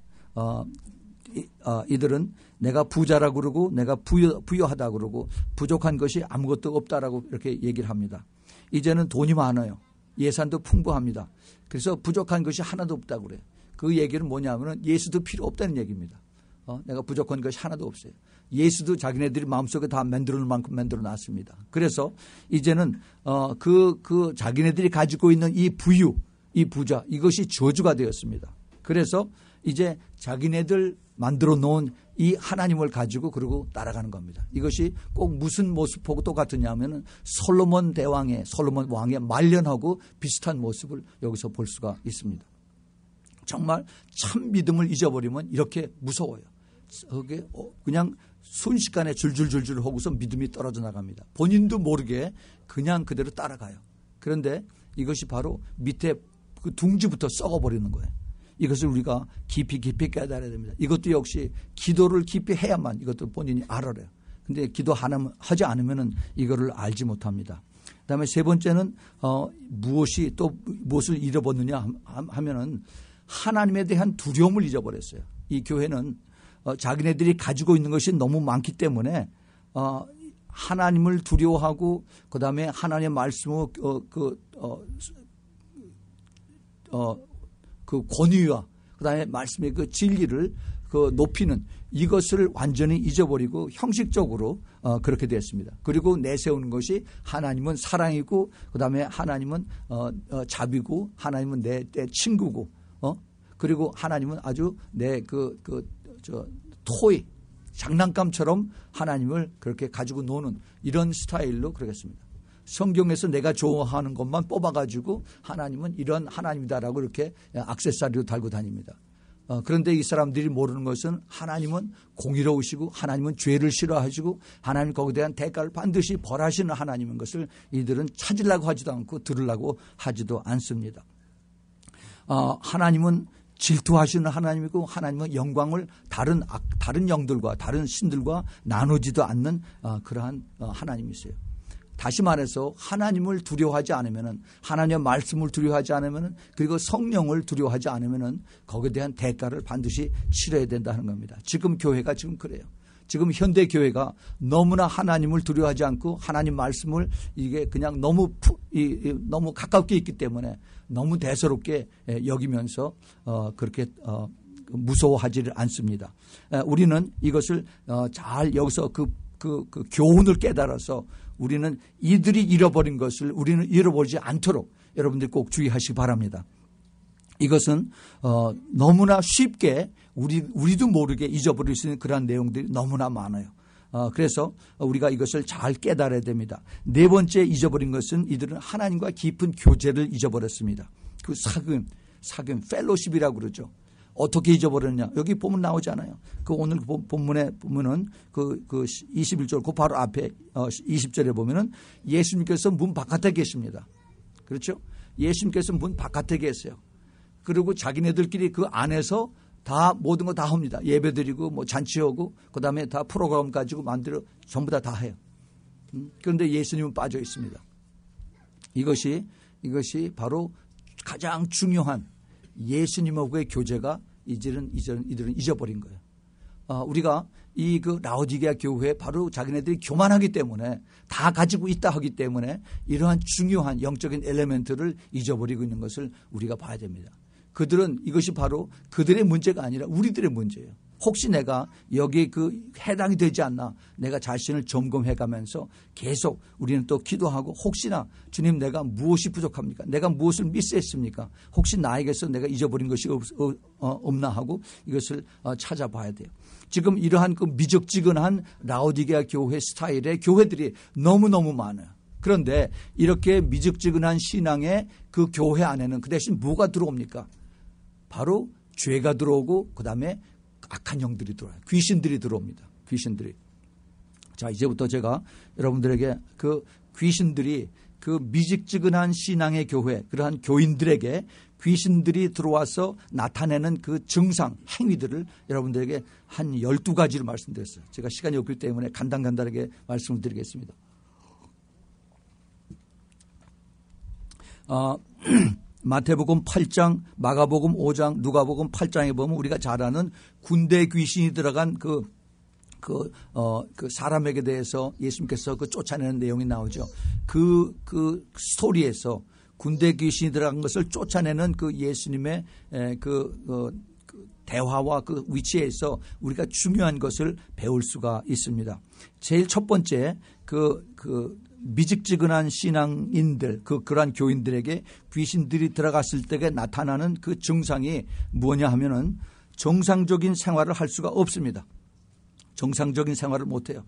이들은 내가 부자라고 그러고 내가 부유하다 그러고 부족한 것이 아무것도 없다라고 이렇게 얘기를 합니다. 이제는 돈이 많아요. 예산도 풍부합니다. 그래서 부족한 것이 하나도 없다고 그래요. 그 얘기는 뭐냐면 예수도 필요 없다는 얘기입니다. 내가 부족한 것이 하나도 없어요. 예수도 자기네들이 마음속에 다 만들어 놓을 만큼 만들어 놨습니다. 그래서 이제는 그 자기네들이 가지고 있는 이 부유, 이 부자 이것이 저주가 되었습니다. 그래서 이제 자기네들 만들어 놓은 이 하나님을 가지고 그러고 따라가는 겁니다. 이것이 꼭 무슨 모습하고 똑같으냐 하면은 솔로몬 왕의 말년하고 비슷한 모습을 여기서 볼 수가 있습니다. 정말 참 믿음을 잊어버리면 이렇게 무서워요. 그냥 순식간에 줄줄줄줄 하고서 믿음이 떨어져 나갑니다. 본인도 모르게 그냥 그대로 따라가요. 그런데 이것이 바로 밑에 그 둥지부터 썩어버리는 거예요. 이것을 우리가 깊이 깨달아야 됩니다. 이것도 역시 기도를 깊이 해야만 이것도 본인이 알아요. 근데 기도하지 않으면은 이거를 알지 못합니다. 그다음에 세 번째는 무엇을 잃어버렸느냐 하면은 하나님에 대한 두려움을 잊어버렸어요. 이 교회는 자기네들이 가지고 있는 것이 너무 많기 때문에 하나님을 두려워하고 그다음에 하나님의 말씀을 그 권위와 그다음에 말씀의 그 진리를 그 높이는 이것을 완전히 잊어버리고 형식적으로 그렇게 되었습니다. 그리고 내세우는 것이 하나님은 사랑이고 그다음에 하나님은 자비고 하나님은 내 친구고 그리고 하나님은 아주 내 토이 장난감처럼 하나님을 그렇게 가지고 노는 이런 스타일로 그러겠습니다. 성경에서 내가 좋아하는 것만 뽑아가지고 하나님은 이런 하나님이다라고 이렇게 액세서리로 달고 다닙니다. 그런데 이 사람들이 모르는 것은 하나님은 공의로우시고 하나님은 죄를 싫어하시고 하나님 거기에 대한 대가를 반드시 벌하시는 하나님인 것을 이들은 찾으려고 하지도 않고 들으려고 하지도 않습니다. 하나님은 질투하시는 하나님이고 하나님은 영광을 다른 영들과 다른 신들과 나누지도 않는 그러한 하나님이세요. 다시 말해서 하나님을 두려워하지 않으면은 하나님의 말씀을 두려워하지 않으면은 그리고 성령을 두려워하지 않으면은 거기에 대한 대가를 반드시 치러야 된다는 겁니다. 지금 교회가 지금 그래요. 지금 현대 교회가 너무나 하나님을 두려워하지 않고 하나님 말씀을 이게 그냥 너무 가깝게 있기 때문에 너무 대수롭게 여기면서 그렇게 무서워하지를 않습니다. 우리는 이것을 잘 여기서 그 교훈을 깨달아서 우리는 이들이 잃어버린 것을 우리는 잃어버리지 않도록 여러분들 꼭 주의하시기 바랍니다. 이것은 너무나 쉽게 우리도 모르게 잊어버릴 수 있는 그런 내용들이 너무나 많아요. 그래서 우리가 이것을 잘 깨달아야 됩니다. 네 번째 잊어버린 것은 이들은 하나님과 깊은 교제를 잊어버렸습니다. 그 사귐, 펠로십이라고 그러죠. 어떻게 잊어버렸냐? 여기 보면 나오잖아요. 그 오늘 본문에 보면은 그 21절, 그 바로 앞에 20절에 보면은 예수님께서 문 바깥에 계십니다. 그렇죠? 예수님께서 문 바깥에 계세요. 그리고 자기네들끼리 그 안에서 다 모든 거 다 합니다. 예배드리고 뭐 잔치하고 그다음에 다 프로그램 가지고 만들어 전부 다 해요. 그런데 예수님은 빠져 있습니다. 이것이 바로 가장 중요한 예수님하고의 교제가 이들은 잊어버린 거예요. 우리가 이 그 라오디게아 교회에 바로 자기네들이 교만하기 때문에 다 가지고 있다 하기 때문에 이러한 중요한 영적인 엘레멘트를 잊어버리고 있는 것을 우리가 봐야 됩니다. 그들은 이것이 바로 그들의 문제가 아니라 우리들의 문제예요. 혹시 내가 여기에 해당이 되지 않나 내가 자신을 점검해 가면서 계속 우리는 또 기도하고 혹시나 주님 내가 무엇이 부족합니까? 내가 무엇을 미스했습니까? 혹시 나에게서 내가 잊어버린 것이 없나 하고 이것을 찾아봐야 돼요. 지금 이러한 그 미적지근한 라오디게아 교회 스타일의 교회들이 너무너무 많아요. 그런데 이렇게 미적지근한 신앙의 그 교회 안에는 그 대신 뭐가 들어옵니까? 바로 죄가 들어오고 그다음에 악한 영들이 들어와요. 귀신들이 들어옵니다. 귀신들이. 자, 이제부터 제가 여러분들에게 그 귀신들이 그 미직지근한 신앙의 교회, 그러한 교인들에게 귀신들이 들어와서 나타내는 그 증상, 행위들을 여러분들에게 한 12가지를 말씀드렸어요. 제가 시간이 없기 때문에 간단하게 말씀을 드리겠습니다. 마태복음 8장, 마가복음 5장, 누가복음 8장에 보면 우리가 잘 아는 군대 귀신이 들어간 그 사람에게 대해서 예수님께서 그 쫓아내는 내용이 나오죠. 그 스토리에서 군대 귀신이 들어간 것을 쫓아내는 그 예수님의 대화와 그 위치에서 우리가 중요한 것을 배울 수가 있습니다. 제일 첫 번째 미직지근한 신앙인들, 그러한 교인들에게 귀신들이 들어갔을 때 나타나는 그 증상이 뭐냐 하면은 정상적인 생활을 할 수가 없습니다. 정상적인 생활을 못해요.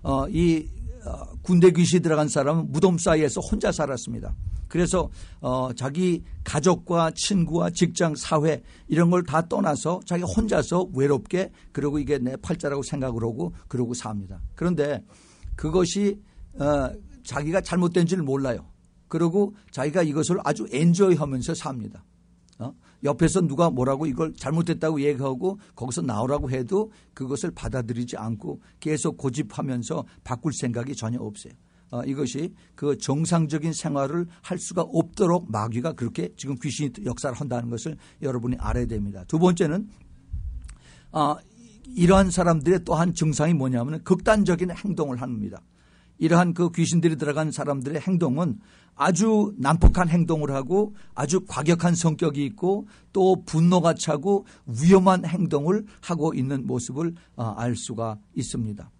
군대 귀신이 들어간 사람은 무덤 사이에서 혼자 살았습니다. 그래서 자기 가족과 친구와 직장, 사회 이런 걸 다 떠나서 자기 혼자서 외롭게 그리고 이게 내 팔자라고 생각을 하고 그러고 삽니다. 그런데 그것이 자기가 잘못된 줄 몰라요. 그리고 자기가 이것을 아주 엔조이하면서 삽니다. 옆에서 누가 뭐라고 이걸 잘못됐다고 얘기하고 거기서 나오라고 해도 그것을 받아들이지 않고 계속 고집하면서 바꿀 생각이 전혀 없어요. 이것이 그 정상적인 생활을 할 수가 없도록 마귀가 그렇게 지금 귀신이 역사를 한다는 것을 여러분이 알아야 됩니다. 두 번째는 이러한 사람들의 또한 증상이 뭐냐면 극단적인 행동을 합니다. 이러한 그 귀신들이 들어간 사람들의 행동은 아주 난폭한 행동을 하고 아주 과격한 성격이 있고 또 분노가 차고 위험한 행동을 하고 있는 모습을 알 수가 있습니다.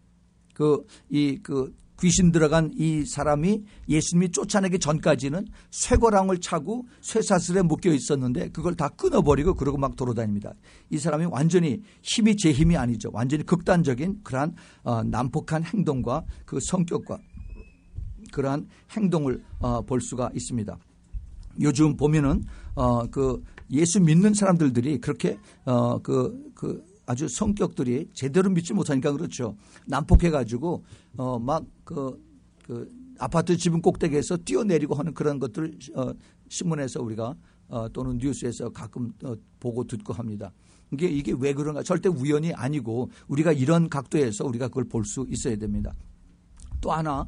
귀신 들어간 이 사람이 예수님이 쫓아내기 전까지는 쇠고랑을 차고 쇠사슬에 묶여 있었는데 그걸 다 끊어버리고 그러고 막 돌아다닙니다. 이 사람이 완전히 힘이 제 힘이 아니죠. 완전히 극단적인 그러한 난폭한 행동과 그 성격과 그러한 행동을 볼 수가 있습니다. 요즘 보면은 예수 믿는 사람들이 그렇게 아주 성격들이 제대로 믿지 못하니까 그렇죠. 난폭해가지고 아파트 지붕 꼭대기에서 뛰어내리고 하는 그런 것들 신문에서 우리가 또는 뉴스에서 가끔 보고 듣고 합니다. 이게 왜 그런가? 절대 우연이 아니고 우리가 이런 각도에서 우리가 그걸 볼 수 있어야 됩니다. 또 하나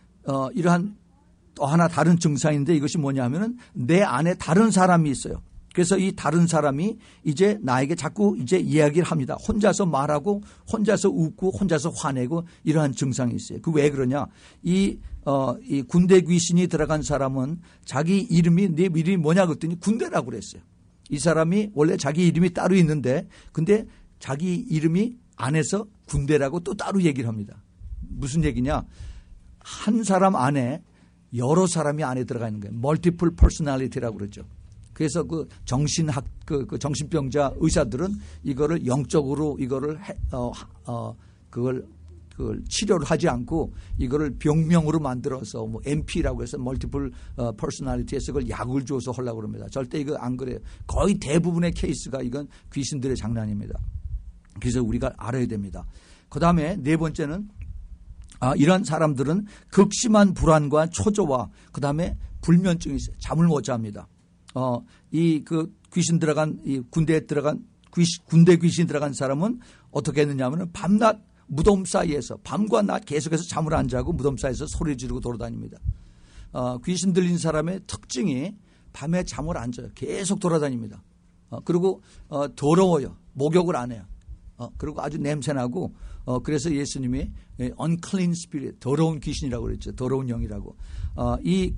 이러한 또 하나 다른 증상인데 이것이 뭐냐면은 내 안에 다른 사람이 있어요. 그래서 이 다른 사람이 이제 나에게 자꾸 이제 이야기를 합니다. 혼자서 말하고 혼자서 웃고 혼자서 화내고 이러한 증상이 있어요. 그 왜 그러냐? 이 군대 귀신이 들어간 사람은 자기 이름이 내 이름이 뭐냐 그랬더니 군대라고 그랬어요. 이 사람이 원래 자기 이름이 따로 있는데 근데 자기 이름이 안에서 군대라고 또 따로 얘기를 합니다. 무슨 얘기냐? 한 사람 안에 여러 사람이 안에 들어가 있는 거예요. 멀티플 퍼스널리티라고 그러죠. 그래서 그 정신학 그 정신병자 의사들은 이거를 영적으로 이거를 그걸 치료를 하지 않고 이거를 병명으로 만들어서 뭐 MP라고 해서 멀티플 퍼스널리티에서 그걸 약을 줘서 하려고 그럽니다. 절대 이거 안 그래요. 거의 대부분의 케이스가 이건 귀신들의 장난입니다. 그래서 우리가 알아야 됩니다. 그다음에 네 번째는 이런 사람들은 극심한 불안과 초조와 그다음에 불면증이 있어요. 잠을 못 잡니다. 이 귀신 들어간 이 군대에 들어간 군대 귀신 들어간 사람은 어떻게 했느냐면은 밤낮 무덤 사이에서 밤과 낮 계속해서 잠을 안 자고 무덤 사이에서 소리 지르고 돌아다닙니다. 귀신 들린 사람의 특징이 밤에 잠을 안 자요. 계속 돌아다닙니다. 그리고 더러워요. 목욕을 안 해요. 그리고 아주 냄새나고 그래서 예수님이 unclean spirit 더러운 귀신이라고 그랬죠. 더러운 영이라고. 이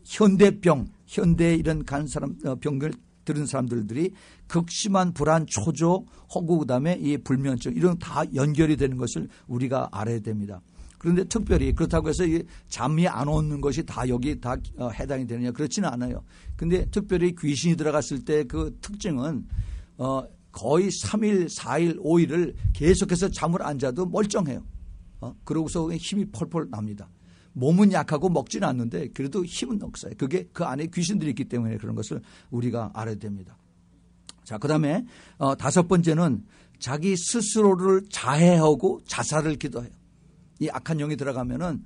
현대 이런 간 사람 병을 들은 사람들이 극심한 불안, 초조, 허구 그다음에 이 불면증 이런 다 연결이 되는 것을 우리가 알아야 됩니다. 그런데 특별히 그렇다고 해서 잠이 안 오는 것이 다 여기 다 해당이 되느냐 그렇지는 않아요. 그런데 특별히 귀신이 들어갔을 때 그 특징은 거의 3일, 4일, 5일을 계속해서 잠을 안 자도 멀쩡해요. 그러고서 힘이 펄펄 납니다. 몸은 약하고 먹지는 않는데 그래도 힘은 없어요. 그게 그 안에 귀신들이 있기 때문에 그런 것을 우리가 알아야 됩니다. 자, 그다음에 다섯 번째는 자기 스스로를 자해하고 자살을 기도해요. 이 악한 영이 들어가면은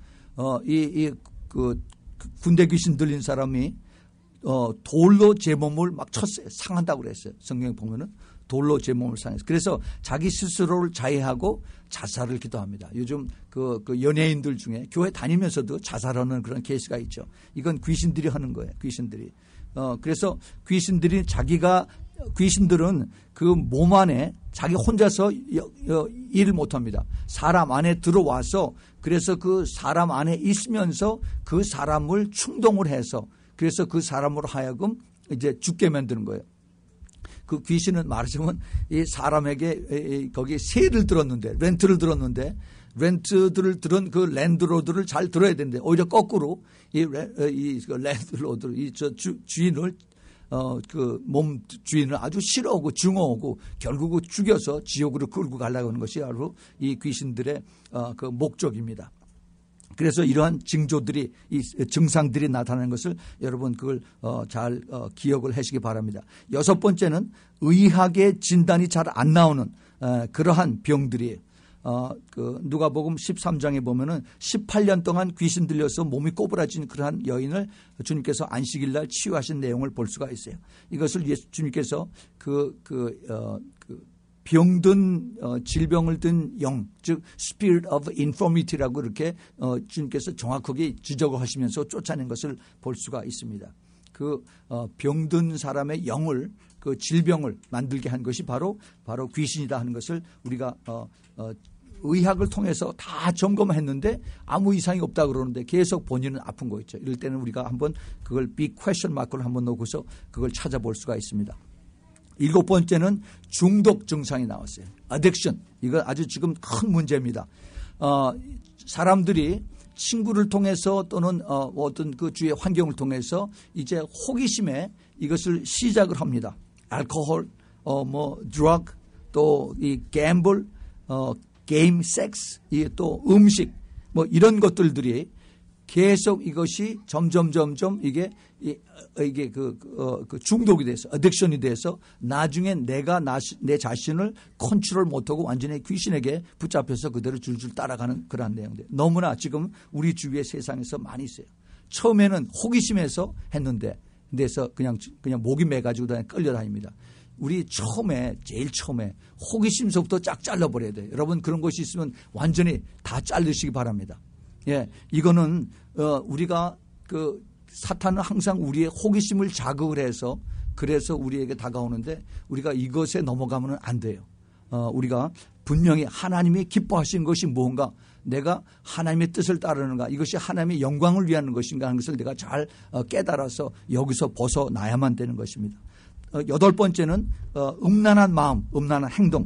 그 군대 귀신 들린 사람이 돌로 제 몸을 막 쳤어요. 상한다고 그랬어요. 성경에 보면은 돌로 제 몸을 상했어요. 그래서 자기 스스로를 자해하고 자살을 기도합니다. 요즘 그 연예인들 중에 교회 다니면서도 자살하는 그런 케이스가 있죠. 이건 귀신들이 하는 거예요. 귀신들이. 그래서 귀신들은 그 몸 안에 자기 혼자서 일을 못 합니다. 사람 안에 들어와서 그래서 그 사람 안에 있으면서 그 사람을 충동을 해서 그래서 그 사람으로 하여금 이제 죽게 만드는 거예요. 그 귀신은 말하자면 이 사람에게 거기 세를 들었는데 렌트를 들었는데 렌트들을 들은 그 랜드로드를 잘 들어야 되는데 오히려 거꾸로 이 랜드로드 주인을 그 몸 주인을 아주 싫어하고 증오하고 결국 죽여서 지옥으로 끌고 가려고 하는 것이 바로 이 귀신들의 그 목적입니다. 그래서 이러한 징조들이 이 증상들이 나타나는 것을 여러분 그걸 잘 기억을 하시기 바랍니다. 여섯 번째는 의학의 진단이 잘 안 나오는 그러한 병들이에요. 그 누가복음 13장에 보면은 18년 동안 귀신 들려서 몸이 꼬부라진 그러한 여인을 주님께서 안식일 날 치유하신 내용을 볼 수가 있어요. 이것을 주님께서 병든 질병을 든 영, 즉 Spirit of Infirmity라고 이렇게 주님께서 정확하게 지적을 하시면서 쫓아낸 것을 볼 수가 있습니다. 그 병든 사람의 영을 그 질병을 만들게 한 것이 바로 귀신이다 하는 것을 우리가 의학을 통해서 다 점검했는데 아무 이상이 없다 그러는데 계속 본인은 아픈 거 있죠. 이럴 때는 우리가 한번 그걸 빅 퀘션 마크를 한번 놓고서 그걸 찾아볼 수가 있습니다. 일곱 번째는 중독 증상이 나왔어요. addiction. 이거 아주 지금 큰 문제입니다. 사람들이 친구를 통해서 또는 어떤 그 주위의 환경을 통해서 이제 호기심에 이것을 시작을 합니다. 알코올, 드러그, 또 이 갬블, 게임, 섹스, 또 음식, 이런 것들이 계속 이것이 점점 이게 그 중독이 돼서 어딕션이 돼서 나중에 내가 내 자신을 컨트롤 못하고 완전히 귀신에게 붙잡혀서 그대로 줄줄 따라가는 그러한 내용들 너무나 지금 우리 주위의 세상에서 많이 있어요. 처음에는 호기심에서 했는데 그래서 그냥 목이 매가지고 끌려다닙니다. 우리 제일 처음에 호기심서부터 쫙 잘라버려야 돼요. 여러분 그런 것이 있으면 완전히 다 자르시기 바랍니다. 예, 이거는 우리가 사탄은 항상 우리의 호기심을 자극을 해서 그래서 우리에게 다가오는데 우리가 이것에 넘어가면 안 돼요. 우리가 분명히 하나님이 기뻐하신 것이 무언가, 내가 하나님의 뜻을 따르는가, 이것이 하나님의 영광을 위한 것인가 하는 것을 내가 잘 깨달아서 여기서 벗어나야만 되는 것입니다. 여덟 번째는 음란한 마음, 음란한 행동.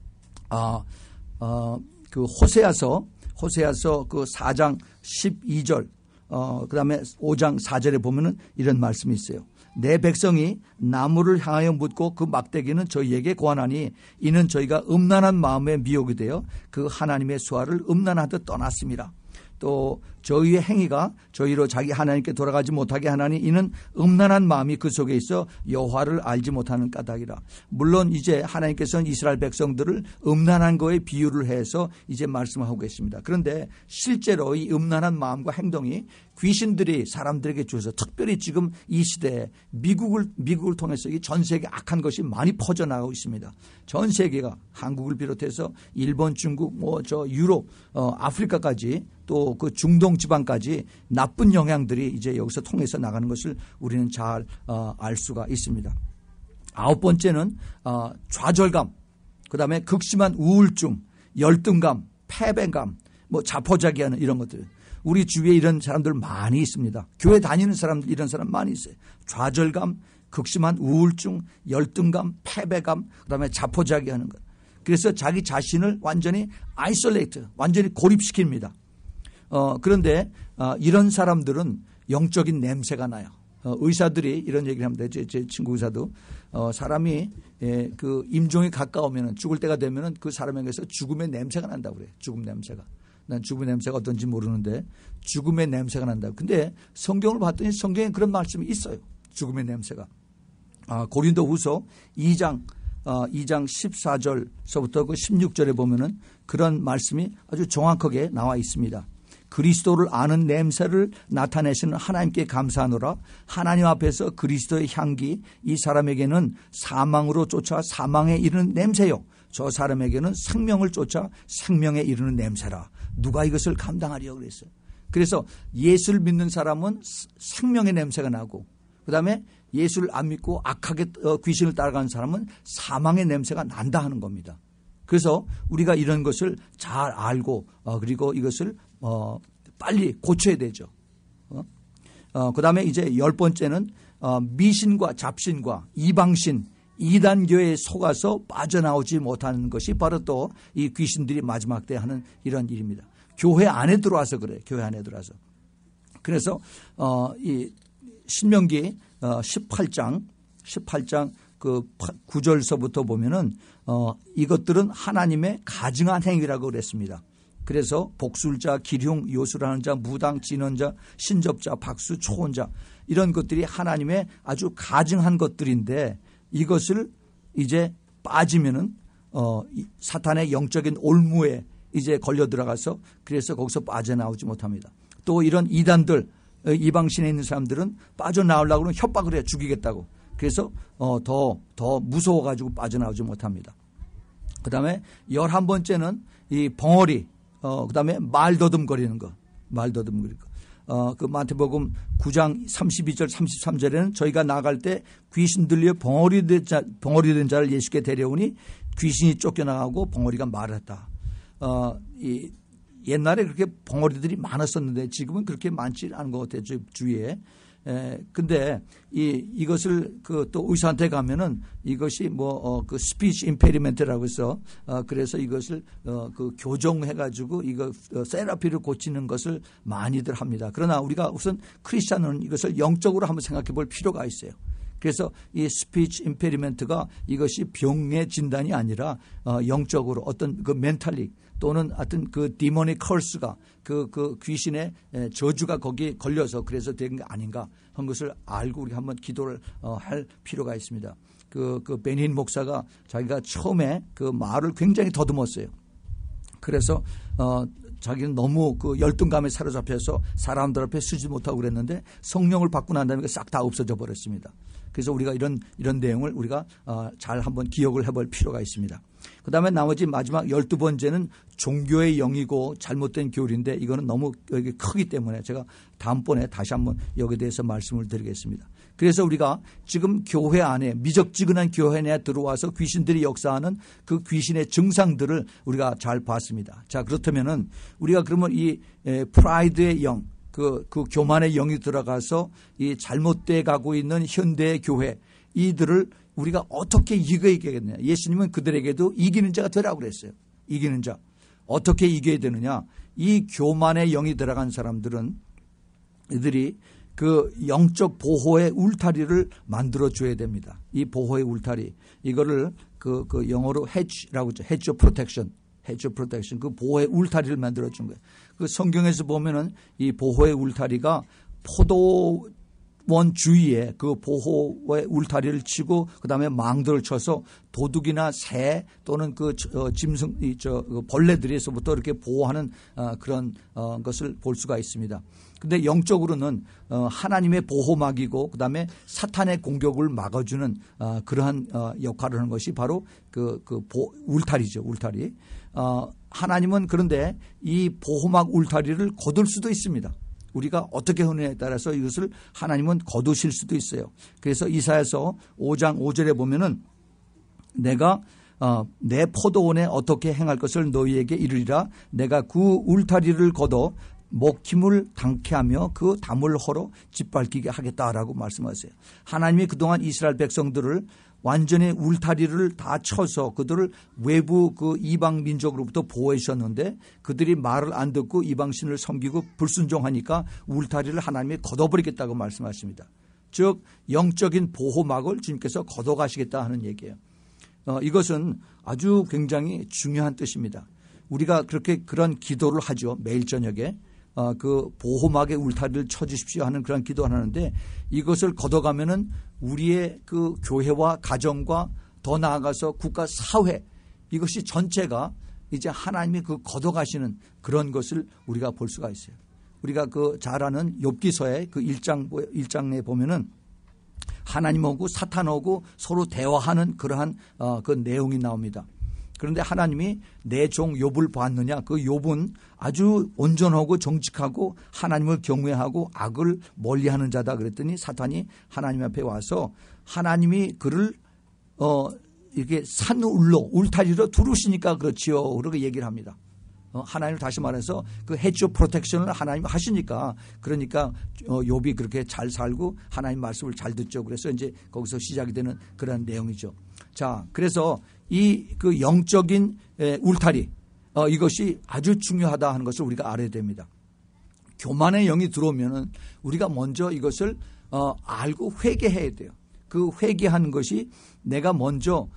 그 호세아서 그 4장 12절, 그 다음에 5장 4절에 보면은 이런 말씀이 있어요. 내 백성이 나무를 향하여 묻고 그 막대기는 저희에게 고하나니 이는 저희가 음란한 마음에 미혹이 되어 그 하나님의 수화를 음란하듯 떠났습니다. 또 저희의 행위가 저희로 자기 하나님께 돌아가지 못하게 하나니 이는 음란한 마음이 그 속에 있어 여호와를 알지 못하는 까닭이라. 물론 이제 하나님께서는 이스라엘 백성들을 음란한 거에 비유를 해서 이제 말씀하고 계십니다. 그런데 실제로 이 음란한 마음과 행동이 귀신들이 사람들에게 주어서, 특별히 지금 이 시대에 미국을 통해서 이 전 세계 악한 것이 많이 퍼져나가고 있습니다. 전 세계가 한국을 비롯해서 일본, 중국, 유럽, 아프리카까지 또 그 중동 지방까지 나쁜 영향들이 이제 여기서 통해서 나가는 것을 우리는 잘 알 수가 있습니다. 아홉 번째는 좌절감, 그 다음에 극심한 우울증, 열등감, 패배감, 자포자기하는 이런 것들. 우리 주위에 이런 사람들 많이 있습니다. 교회 다니는 사람들, 이런 사람 많이 있어요. 좌절감, 극심한 우울증, 열등감, 패배감, 그다음에 자포자기하는 것. 그래서 자기 자신을 완전히 아이솔레이트, 완전히 고립시킵니다. 그런데 이런 사람들은 영적인 냄새가 나요. 의사들이 이런 얘기를 합니다. 제 친구 의사도 사람이 그 임종이 가까우면, 죽을 때가 되면 그 사람에게서 죽음의 냄새가 난다고 그래요. 죽음 냄새가. 난 죽음의 냄새가 어떤지 모르는데 죽음의 냄새가 난다고. 근데 성경을 봤더니 성경에 그런 말씀이 있어요. 죽음의 냄새가. 고린도후서 2장 14절서부터 그 16절에 보면은 그런 말씀이 아주 정확하게 나와 있습니다. 그리스도를 아는 냄새를 나타내시는 하나님께 감사하노라. 하나님 앞에서 그리스도의 향기, 이 사람에게는 사망으로 쫓아 사망에 이르는 냄새요, 저 사람에게는 생명을 쫓아 생명에 이르는 냄새라. 누가 이것을 감당하리요 그랬어요. 그래서 예수를 믿는 사람은 생명의 냄새가 나고, 그 다음에 예수를 안 믿고 악하게 귀신을 따라가는 사람은 사망의 냄새가 난다 하는 겁니다. 그래서 우리가 이런 것을 잘 알고 그리고 이것을 빨리 고쳐야 되죠. 그 다음에 이제 열 번째는 미신과 잡신과 이방신, 이단교에 속아서 빠져나오지 못하는 것이 바로 또 이 귀신들이 마지막 때 하는 이런 일입니다. 교회 안에 들어와서 그래요. 교회 안에 들어와서. 그래서 이 신명기 18장 그 9절서부터 보면은 이것들은 하나님의 가증한 행위라고 그랬습니다. 그래서 복술자, 기흉, 요술하는 자, 무당, 진언자, 신접자, 박수, 초혼자, 이런 것들이 하나님의 아주 가증한 것들인데, 이것을 이제 빠지면은 사탄의 영적인 올무에 이제 걸려 들어가서 그래서 거기서 빠져나오지 못합니다. 또 이런 이단들, 이방신에 있는 사람들은 빠져나오려고 하면 협박을 해요. 죽이겠다고. 그래서 더 무서워가지고 빠져나오지 못합니다. 그 다음에 11번째는 이 벙어리, 그 다음에 말더듬거리는 거. 그 마태복음 9장 32절 33절에는 저희가 나갈 때 귀신 들려 벙어리 된 자를 예수께 데려오니 귀신이 쫓겨나가고 벙어리가 말했다. 옛날에 그렇게 벙어리들이 많았었는데 지금은 그렇게 많지 않은 것 같아요. 주위에. 근데 이것을 또 의사한테 가면은 이것이 그 스피치 임페리멘트라고 해서 그래서 이것을 교정해 가지고 이거 세라피를 고치는 것을 많이들 합니다. 그러나 우리가 우선 크리스천은 이것을 영적으로 한번 생각해 볼 필요가 있어요. 그래서 이 스피치 임페리멘트가 이것이 병의 진단이 아니라 영적으로 어떤 그 멘탈리 또는 어떤 그 디모닉 컬스가 그 귀신의 저주가 거기에 걸려서 그래서 된 게 아닌가 한 것을 알고 우리가 한번 기도를 할 필요가 있습니다. 그 베닌 목사가 자기가 처음에 그 말을 굉장히 더듬었어요. 그래서 자기는 너무 그 열등감에 사로잡혀서 사람들 앞에 쓰지 못하고 그랬는데 성령을 받고 난 다음에 싹 다 없어져 버렸습니다. 그래서 우리가 이런 내용을 우리가 잘 한번 기억을 해볼 필요가 있습니다. 그 다음에 나머지 마지막 12번째는 종교의 영이고 잘못된 교리인데 이거는 너무 크기 때문에 제가 다음번에 다시 한번 여기에 대해서 말씀을 드리겠습니다. 그래서 우리가 지금 교회 안에 미적지근한 교회 내에 들어와서 귀신들이 역사하는 그 귀신의 증상들을 우리가 잘 봤습니다. 자, 그렇다면은 우리가 그러면 이 프라이드의 영, 그 교만의 영이 들어가서 이 잘못돼 가고 있는 현대의 교회, 이들을 우리가 어떻게 이겨야겠느냐. 예수님은 그들에게도 이기는 자가 되라고 그랬어요. 이기는 자. 어떻게 이겨야 되느냐. 이 교만의 영이 들어간 사람들은 이들이 그 영적 보호의 울타리를 만들어줘야 됩니다. 이 보호의 울타리. 이거를 그 영어로 hedge라고 하죠. hedge of protection. hedge of protection. 그 보호의 울타리를 만들어준 거예요. 그 성경에서 보면은 이 보호의 울타리가 포도원 주위에 그 보호의 울타리를 치고 그다음에 망들을 쳐서 도둑이나 새 또는 그 짐승, 벌레들에서부터 이렇게 보호하는 그런 것을 볼 수가 있습니다. 근데 영적으로는 하나님의 보호막이고 그다음에 사탄의 공격을 막아주는 그러한 역할을 하는 것이 바로 울타리죠. 울타리. 하나님은 그런데 이 보호막 울타리를 거둘 수도 있습니다. 우리가 어떻게 하느냐에 따라서 이것을 하나님은 거두실 수도 있어요. 그래서 이사야서 5장 5절에 보면은 내가 내 포도원에 어떻게 행할 것을 너희에게 이르리라. 내가 그 울타리를 걷어 먹힘을 당케 하며 그 담을 헐어 짓밟히게 하겠다라고 말씀하세요. 하나님이 그동안 이스라엘 백성들을 완전히 울타리를 다 쳐서 그들을 외부 그 이방 민족으로부터 보호해 주셨는데 그들이 말을 안 듣고 이방신을 섬기고 불순종하니까 울타리를 하나님이 걷어버리겠다고 말씀하십니다. 즉 영적인 보호막을 주님께서 걷어가시겠다 하는 얘기예요. 이것은 아주 굉장히 중요한 뜻입니다. 우리가 그런 기도를 하죠. 매일 저녁에. 그 보호막의 울타리를 쳐주십시오 하는 그런 기도를 하는데 이것을 걷어가면은 우리의 그 교회와 가정과 더 나아가서 국가 사회 이것이 전체가 이제 하나님이 그 걷어가시는 그런 것을 우리가 볼 수가 있어요. 우리가 그 잘 아는 욥기서의 그 1장에 보면은 하나님하고 사탄하고 서로 대화하는 그러한 그 내용이 나옵니다. 그런데 하나님이 내 종 욥을 봤느냐? 그 욥은 아주 온전하고 정직하고 하나님을 경외하고 악을 멀리하는 자다 그랬더니 사탄이 하나님 앞에 와서 하나님이 그를 이렇게 산울로 울타리로 두르시니까 그렇지요. 그렇게 얘기를 합니다. 하나님을 다시 말해서 그 hedge of protection을 하나님이 하시니까 그러니까 욥이 그렇게 잘 살고 하나님 말씀을 잘 듣죠. 그래서 이제 거기서 시작이 되는 그런 내용이죠. 자, 그래서 그 영적인 울타리 이것이 아주 중요하다 하는 것을 우리가 알아야 됩니다. 교만의 영이 들어오면은 우리가 먼저 이것을 알고 회개해야 돼요. 그 회개하는 것이 내가 먼저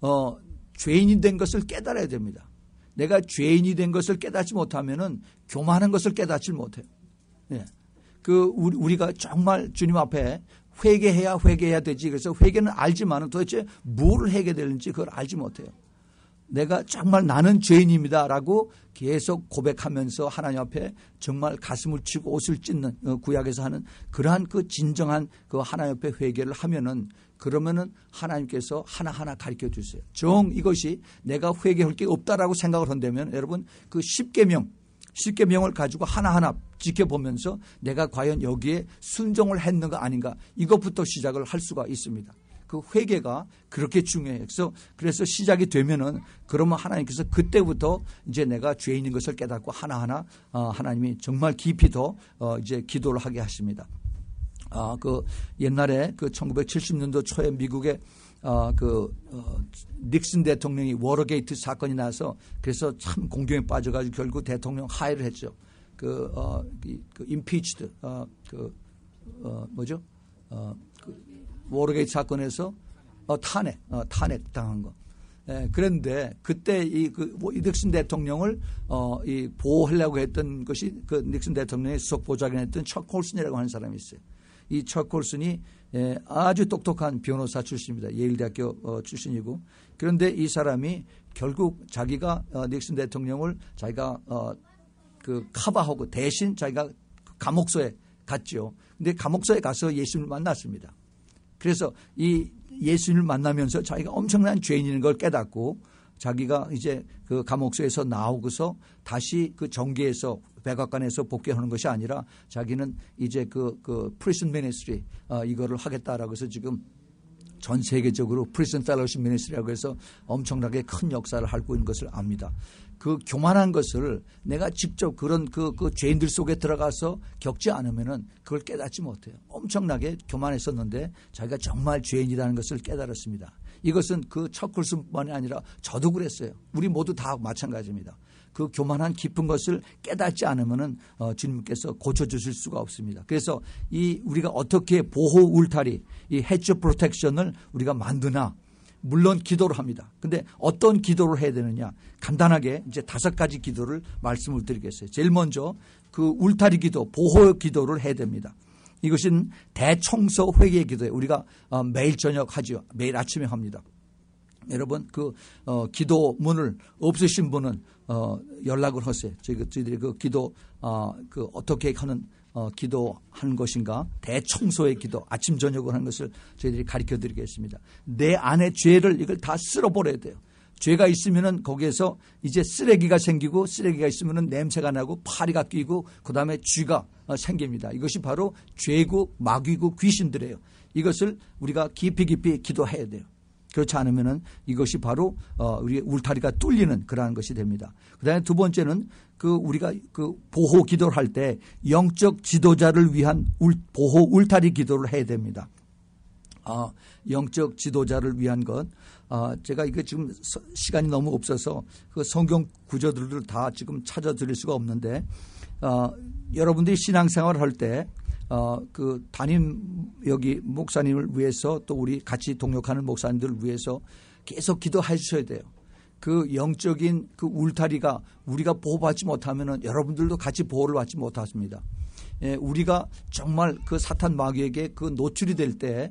죄인이 된 것을 깨달아야 됩니다. 내가 죄인이 된 것을 깨닫지 못하면은 교만한 것을 깨닫지 못해요. 예. 우리가 정말 주님 앞에 회개해야 되지. 그래서 회개는 알지만은 도대체 뭘 해야 되는지 그걸 알지 못해요. 내가 정말 나는 죄인입니다라고 계속 고백하면서 하나님 앞에 정말 가슴을 치고 옷을 찢는 구약에서 하는 그러한 그 진정한 그 하나님 앞에 회개를 하면은 그러면은 하나님께서 하나하나 가르쳐 주세요. 이것이 내가 회개할 게 없다라고 생각을 한다면 여러분 그 10계명을 가지고 하나하나 지켜보면서 내가 과연 여기에 순종을 했는가 아닌가 이것부터 시작을 할 수가 있습니다. 그 회개가 그렇게 중요해요. 그래서 시작이 되면은 그러면 하나님께서 그때부터 이제 내가 죄인인 것을 깨닫고 하나하나 하나님이 정말 깊이 더 이제 기도를 하게 하십니다. 옛날에 그 1970년도 초에 미국에 닉슨 대통령이 워터게이트 사건이 나서 그래서 참 공경에 빠져가지고 결국 대통령 하야를 했죠. impeached 워터게이트 사건에서 탄핵 당한 거. 그런데 그때 이 닉슨 대통령을 보호하려고 했던 것이 그 닉슨 대통령의 수석 보좌관이었던 척 콜슨이라고 하는 사람이 있어요. 이 척 콜슨이 아주 똑똑한 변호사 출신입니다. 예일대학교 출신이고 그런데 이 사람이 결국 자기가 닉슨 대통령을 자기가 커버하고 대신 자기가 감옥소에 갔죠. 근데 감옥소에 가서 예수님을 만났습니다. 그래서 이 예수님을 만나면서 자기가 엄청난 죄인인 걸 깨닫고 자기가 이제 그 감옥소에서 나오고서 다시 그 정계에서 백악관에서 복귀하는 것이 아니라 자기는 이제 그 프리즌 미니스트리 이거를 하겠다라고 해서 지금 전 세계적으로 프리즌 펠로십 미니스트리라고 해서 엄청나게 큰 역사를 하고 있는 것을 압니다. 그 교만한 것을 내가 직접 그런 그 죄인들 속에 들어가서 겪지 않으면은 그걸 깨닫지 못해요. 엄청나게 교만했었는데 자기가 정말 죄인이라는 것을 깨달았습니다. 이것은 그 척글스뿐만이 아니라 저도 그랬어요. 우리 모두 다 마찬가지입니다. 그 교만한 깊은 것을 깨닫지 않으면은 주님께서 고쳐주실 수가 없습니다. 그래서 이 우리가 어떻게 보호 울타리, 이 헤즈 프로텍션을 우리가 만드나, 물론 기도를 합니다. 근데 어떤 기도를 해야 되느냐? 간단하게 이제 5가지 기도를 말씀을 드리겠어요. 제일 먼저 그 울타리 기도, 보호 기도를 해야 됩니다. 이것은 대청소 회개 기도예요. 우리가 매일 저녁 하죠. 매일 아침에 합니다. 여러분 그 기도문을 없으신 분은 연락을 하세요. 저희들이 그 기도 그 어떻게 하는 기도하는 것인가, 대청소의 기도, 아침 저녁을 하는 것을 저희들이 가르쳐 드리겠습니다. 내 안에 죄를 이걸 다 쓸어버려야 돼요. 죄가 있으면은 거기에서 이제 쓰레기가 생기고, 쓰레기가 있으면은 냄새가 나고 파리가 끼고 그다음에 쥐가 생깁니다. 이것이 바로 죄고 마귀고 귀신들이에요. 이것을 우리가 깊이 기도해야 돼요. 그렇지 않으면은 이것이 바로 우리 울타리가 뚫리는 그러한 것이 됩니다. 그다음에 두 번째는 그 우리가 그 보호 기도를 할 때 영적 지도자를 위한 보호 울타리 기도를 해야 됩니다. 영적 지도자를 위한 것. 제가 이거 지금 시간이 너무 없어서 그 성경 구절들을 다 지금 찾아 드릴 수가 없는데, 여러분들이 신앙생활을 할 때 그 담임 여기 목사님을 위해서 또 우리 같이 동역하는 목사님들을 위해서 계속 기도해 주셔야 돼요. 그 영적인 그 울타리가 우리가 보호받지 못하면은 여러분들도 같이 보호를 받지 못하십니다. 우리가 정말 그 사탄 마귀에게 그 노출이 될 때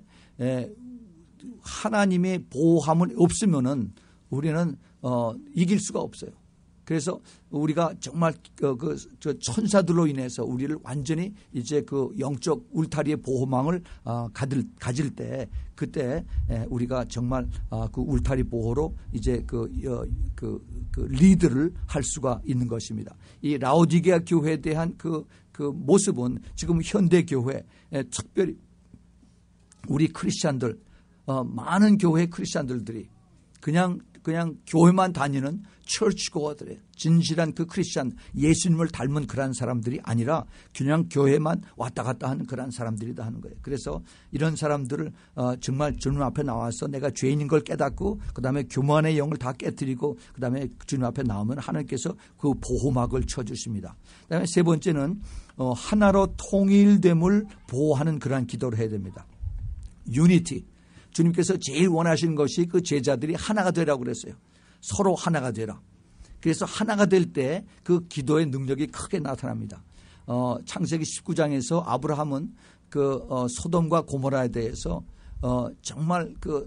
하나님의 보호함은 없으면은 우리는 이길 수가 없어요. 그래서 우리가 정말 저 천사들로 인해서 우리를 완전히 이제 그 영적 울타리의 보호망을 가질 때, 그때 우리가 정말 그 울타리 보호로 이제 그 리드를 할 수가 있는 것입니다. 이 라오디게아 교회에 대한 그 모습은 지금 현대 교회, 특별히 우리 크리스찬들, 많은 교회 크리스찬들이 그냥 교회만 다니는 처치고어들이에요. 진실한 그 크리스찬, 예수님을 닮은 그런 사람들이 아니라 그냥 교회만 왔다 갔다 하는 그런 사람들이다 하는 거예요. 그래서 이런 사람들을 정말 주님 앞에 나와서 내가 죄인인 걸 깨닫고 그다음에 교만의 영을 다 깨뜨리고 그다음에 주님 앞에 나오면 하나님께서 그 보호막을 쳐주십니다. 그다음에 세 번째는 하나로 통일됨을 보호하는 그러한 기도를 해야 됩니다. 유니티. 주님께서 제일 원하시는 것이 그 제자들이 하나가 되라고 그랬어요. 서로 하나가 되라. 그래서 하나가 될 때 그 기도의 능력이 크게 나타납니다. 창세기 19장에서 아브라함은 그 소돔과 고모라에 대해서 정말 그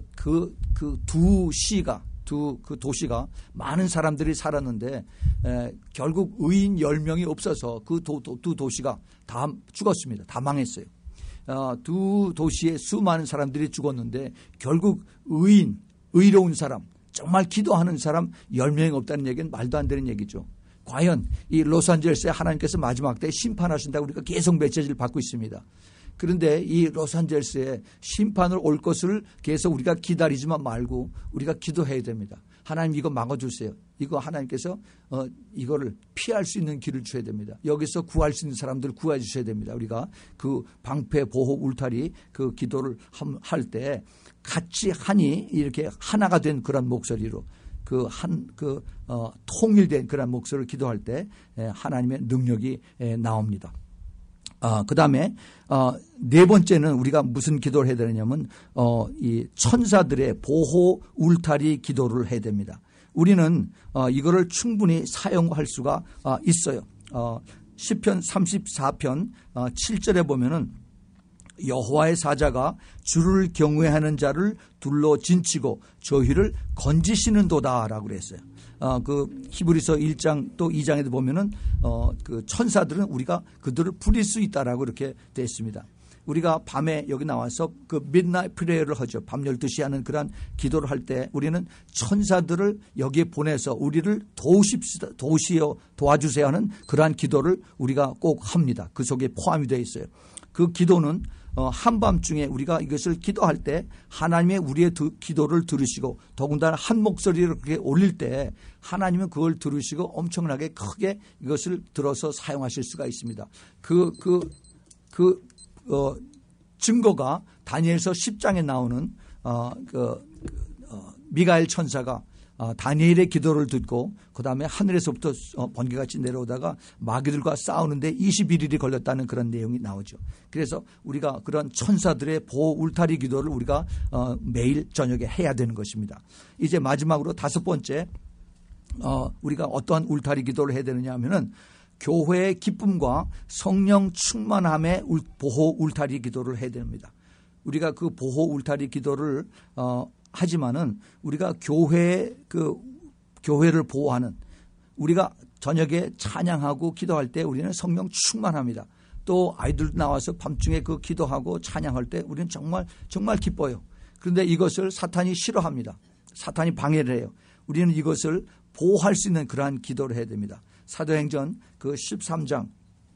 도시가 많은 사람들이 살았는데 결국 의인 10명이 없어서 그 두 도시가 다 죽었습니다. 다 망했어요. 두 도시에 수많은 사람들이 죽었는데 결국 의로운 사람, 정말 기도하는 사람 10명이 없다는 얘기는 말도 안 되는 얘기죠. 과연 이 로스앤젤레스에 하나님께서 마지막 때 심판하신다고 우리가 계속 메시지를 받고 있습니다. 그런데 이 로스앤젤레스에 심판을 올 것을 계속 우리가 기다리지만 말고 우리가 기도해야 됩니다. 하나님 이거 막아주세요. 이거 하나님께서 이거를 피할 수 있는 길을 주셔야 됩니다. 여기서 구할 수 있는 사람들 구해 주셔야 됩니다. 우리가 그 방패 보호 울타리 그 기도를 할 때 같이 하니 이렇게 하나가 된 그런 목소리로 통일된 그런 목소리를 기도할 때 하나님의 능력이 나옵니다. 그 다음에 네 번째는 우리가 무슨 기도를 해야 되느냐면 이 천사들의 보호 울타리 기도를 해야 됩니다. 우리는 이거를 충분히 사용할 수가 있어요. 시편 34편 7절에 보면은 여호와의 사자가 주를 경외하는 자를 둘러 진치고 저희를 건지시는도다라고 그랬어요. 그 히브리서 1장 또 2장에도 보면은 그 천사들은 우리가 그들을 부릴 수 있다라고 이렇게 되어 있습니다. 우리가 밤에 여기 나와서 그 midnight prayer를 하죠. 밤 12시에 하는 그러한 기도를 할 때 우리는 천사들을 여기에 보내서 우리를 도와주세요 하는 그러한 기도를 우리가 꼭 합니다. 그 속에 포함이 되어 있어요. 그 기도는 한밤중에 우리가 이것을 기도할 때 하나님의 우리의 기도를 들으시고 더군다나 한 목소리를 그렇게 올릴 때 하나님은 그걸 들으시고 엄청나게 크게 이것을 들어서 사용하실 수가 있습니다. 증거가 다니엘서 10장에 나오는 미가엘 천사가 다니엘의 기도를 듣고 그다음에 하늘에서부터 번개같이 내려오다가 마귀들과 싸우는데 21일이 걸렸다는 그런 내용이 나오죠. 그래서 우리가 그런 천사들의 보호 울타리 기도를 우리가 매일 저녁에 해야 되는 것입니다. 이제 마지막으로 5번째 우리가 어떠한 울타리 기도를 해야 되느냐 하면은 교회의 기쁨과 성령 충만함의 보호 울타리 기도를 해야 됩니다. 우리가 그 보호 울타리 기도를 하지만은 우리가 교회를 보호하는 우리가 저녁에 찬양하고 기도할 때 우리는 성령 충만합니다. 또 아이들 나와서 밤중에 그 기도하고 찬양할 때 우리는 정말 기뻐요. 그런데 이것을 사탄이 싫어합니다. 사탄이 방해를 해요. 우리는 이것을 보호할 수 있는 그러한 기도를 해야 됩니다. 사도행전 그 13장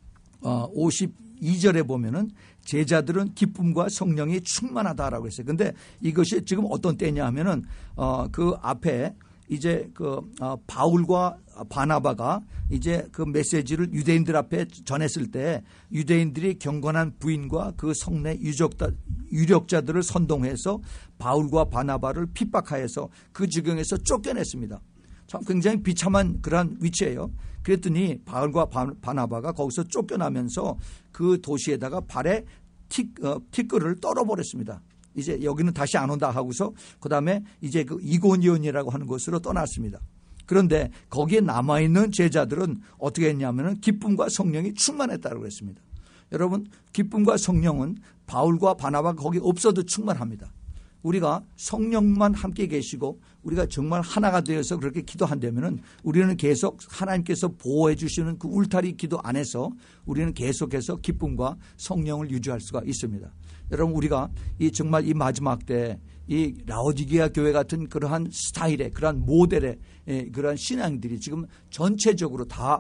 52절에 보면은 제자들은 기쁨과 성령이 충만하다라고 했어요. 그런데 이것이 지금 어떤 때냐 하면은 그 앞에 이제 바울과 바나바가 이제 그 메시지를 유대인들 앞에 전했을 때 유대인들이 경건한 부인과 그 성내 유력자들을 선동해서 바울과 바나바를 핍박하여서 그 지경에서 쫓겨냈습니다. 참 굉장히 비참한 그런 위치예요. 그랬더니 바울과 바나바가 거기서 쫓겨나면서 그 도시에다가 발에 티끌을 떨어버렸습니다. 이제 여기는 다시 안 온다 하고서 그다음에 이제 그 이고니온이라고 하는 곳으로 떠났습니다. 그런데 거기에 남아있는 제자들은 어떻게 했냐면은 기쁨과 성령이 충만했다고 했습니다. 여러분, 기쁨과 성령은 바울과 바나바가 거기 없어도 충만합니다. 우리가 성령만 함께 계시고 우리가 정말 하나가 되어서 그렇게 기도한다면은 우리는 계속 하나님께서 보호해 주시는 그 울타리 기도 안에서 우리는 계속해서 기쁨과 성령을 유지할 수가 있습니다. 여러분, 우리가 정말 이 마지막 때 이 라오디게아 교회 같은 그러한 스타일의 그러한 모델의 그러한 신앙들이 지금 전체적으로 다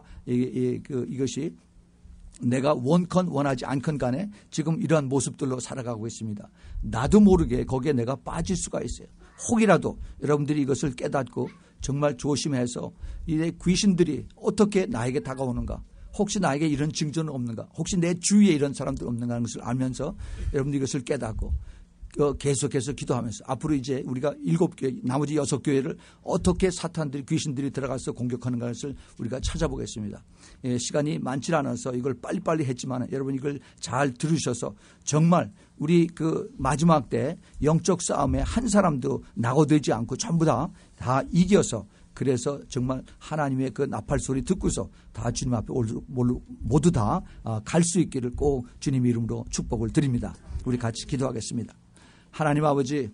이것이 내가 원컨 원하지 않건 간에 지금 이러한 모습들로 살아가고 있습니다. 나도 모르게 거기에 내가 빠질 수가 있어요. 혹이라도 여러분들이 이것을 깨닫고 정말 조심해서 이 귀신들이 어떻게 나에게 다가오는가, 혹시 나에게 이런 징조는 없는가, 혹시 내 주위에 이런 사람들 없는가 하는 것을 알면서 여러분들이 이것을 깨닫고 계속해서 기도하면서 앞으로 이제 우리가 7교회 나머지 6교회를 어떻게 사탄들이 귀신들이 들어가서 공격하는가 것을 우리가 찾아보겠습니다. 시간이 많지 않아서 이걸 빨리빨리 했지만 여러분 이걸 잘 들으셔서 정말 우리 그 마지막 때 영적 싸움에 한 사람도 낙오되지 않고 전부 다 이겨서 그래서 정말 하나님의 그 나팔 소리 듣고서 다 주님 앞에 모두 다 갈 수 있기를 꼭 주님 이름으로 축복을 드립니다. 우리 같이 기도하겠습니다. 하나님 아버지,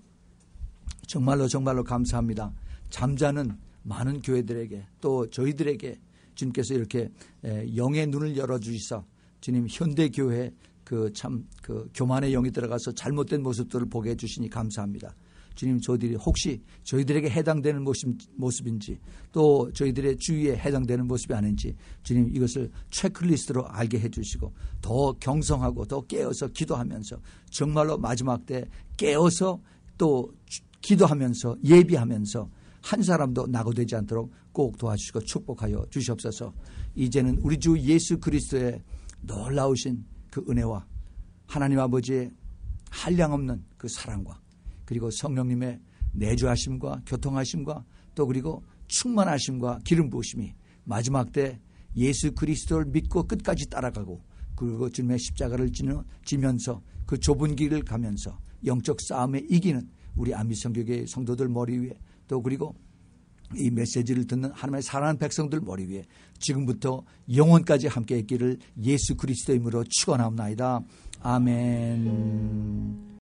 정말로 감사합니다. 잠자는 많은 교회들에게 또 저희들에게 주님께서 이렇게 영의 눈을 열어주시사 주님 현대교회 그 교만의 영이 들어가서 잘못된 모습들을 보게 해주시니 감사합니다. 주님, 저희들이 혹시 저희들에게 해당되는 모습인지 또 저희들의 주위에 해당되는 모습이 아닌지 주님 이것을 체크리스트로 알게 해주시고 더 경성하고 더 깨어서 기도하면서 정말로 마지막 때 깨어서 또 기도하면서 예비하면서 한 사람도 낙오되지 않도록 꼭 도와주시고 축복하여 주시옵소서. 이제는 우리 주 예수 그리스도의 놀라우신 그 은혜와 하나님 아버지의 한량없는 그 사랑과 그리고 성령님의 내주하심과 교통하심과 또 그리고 충만하심과 기름 부으심이 마지막 때 예수 그리스도를 믿고 끝까지 따라가고 그리고 주님의 십자가를 지면서 그 좁은 길을 가면서 영적 싸움에 이기는 우리 안미성교회 성도들 머리 위에 또 그리고 이 메시지를 듣는 하나님의 사랑하는 백성들 머리 위에 지금부터 영원까지 함께 있기를 예수 그리스도의 이름으로 축원하옵나이다. 아멘.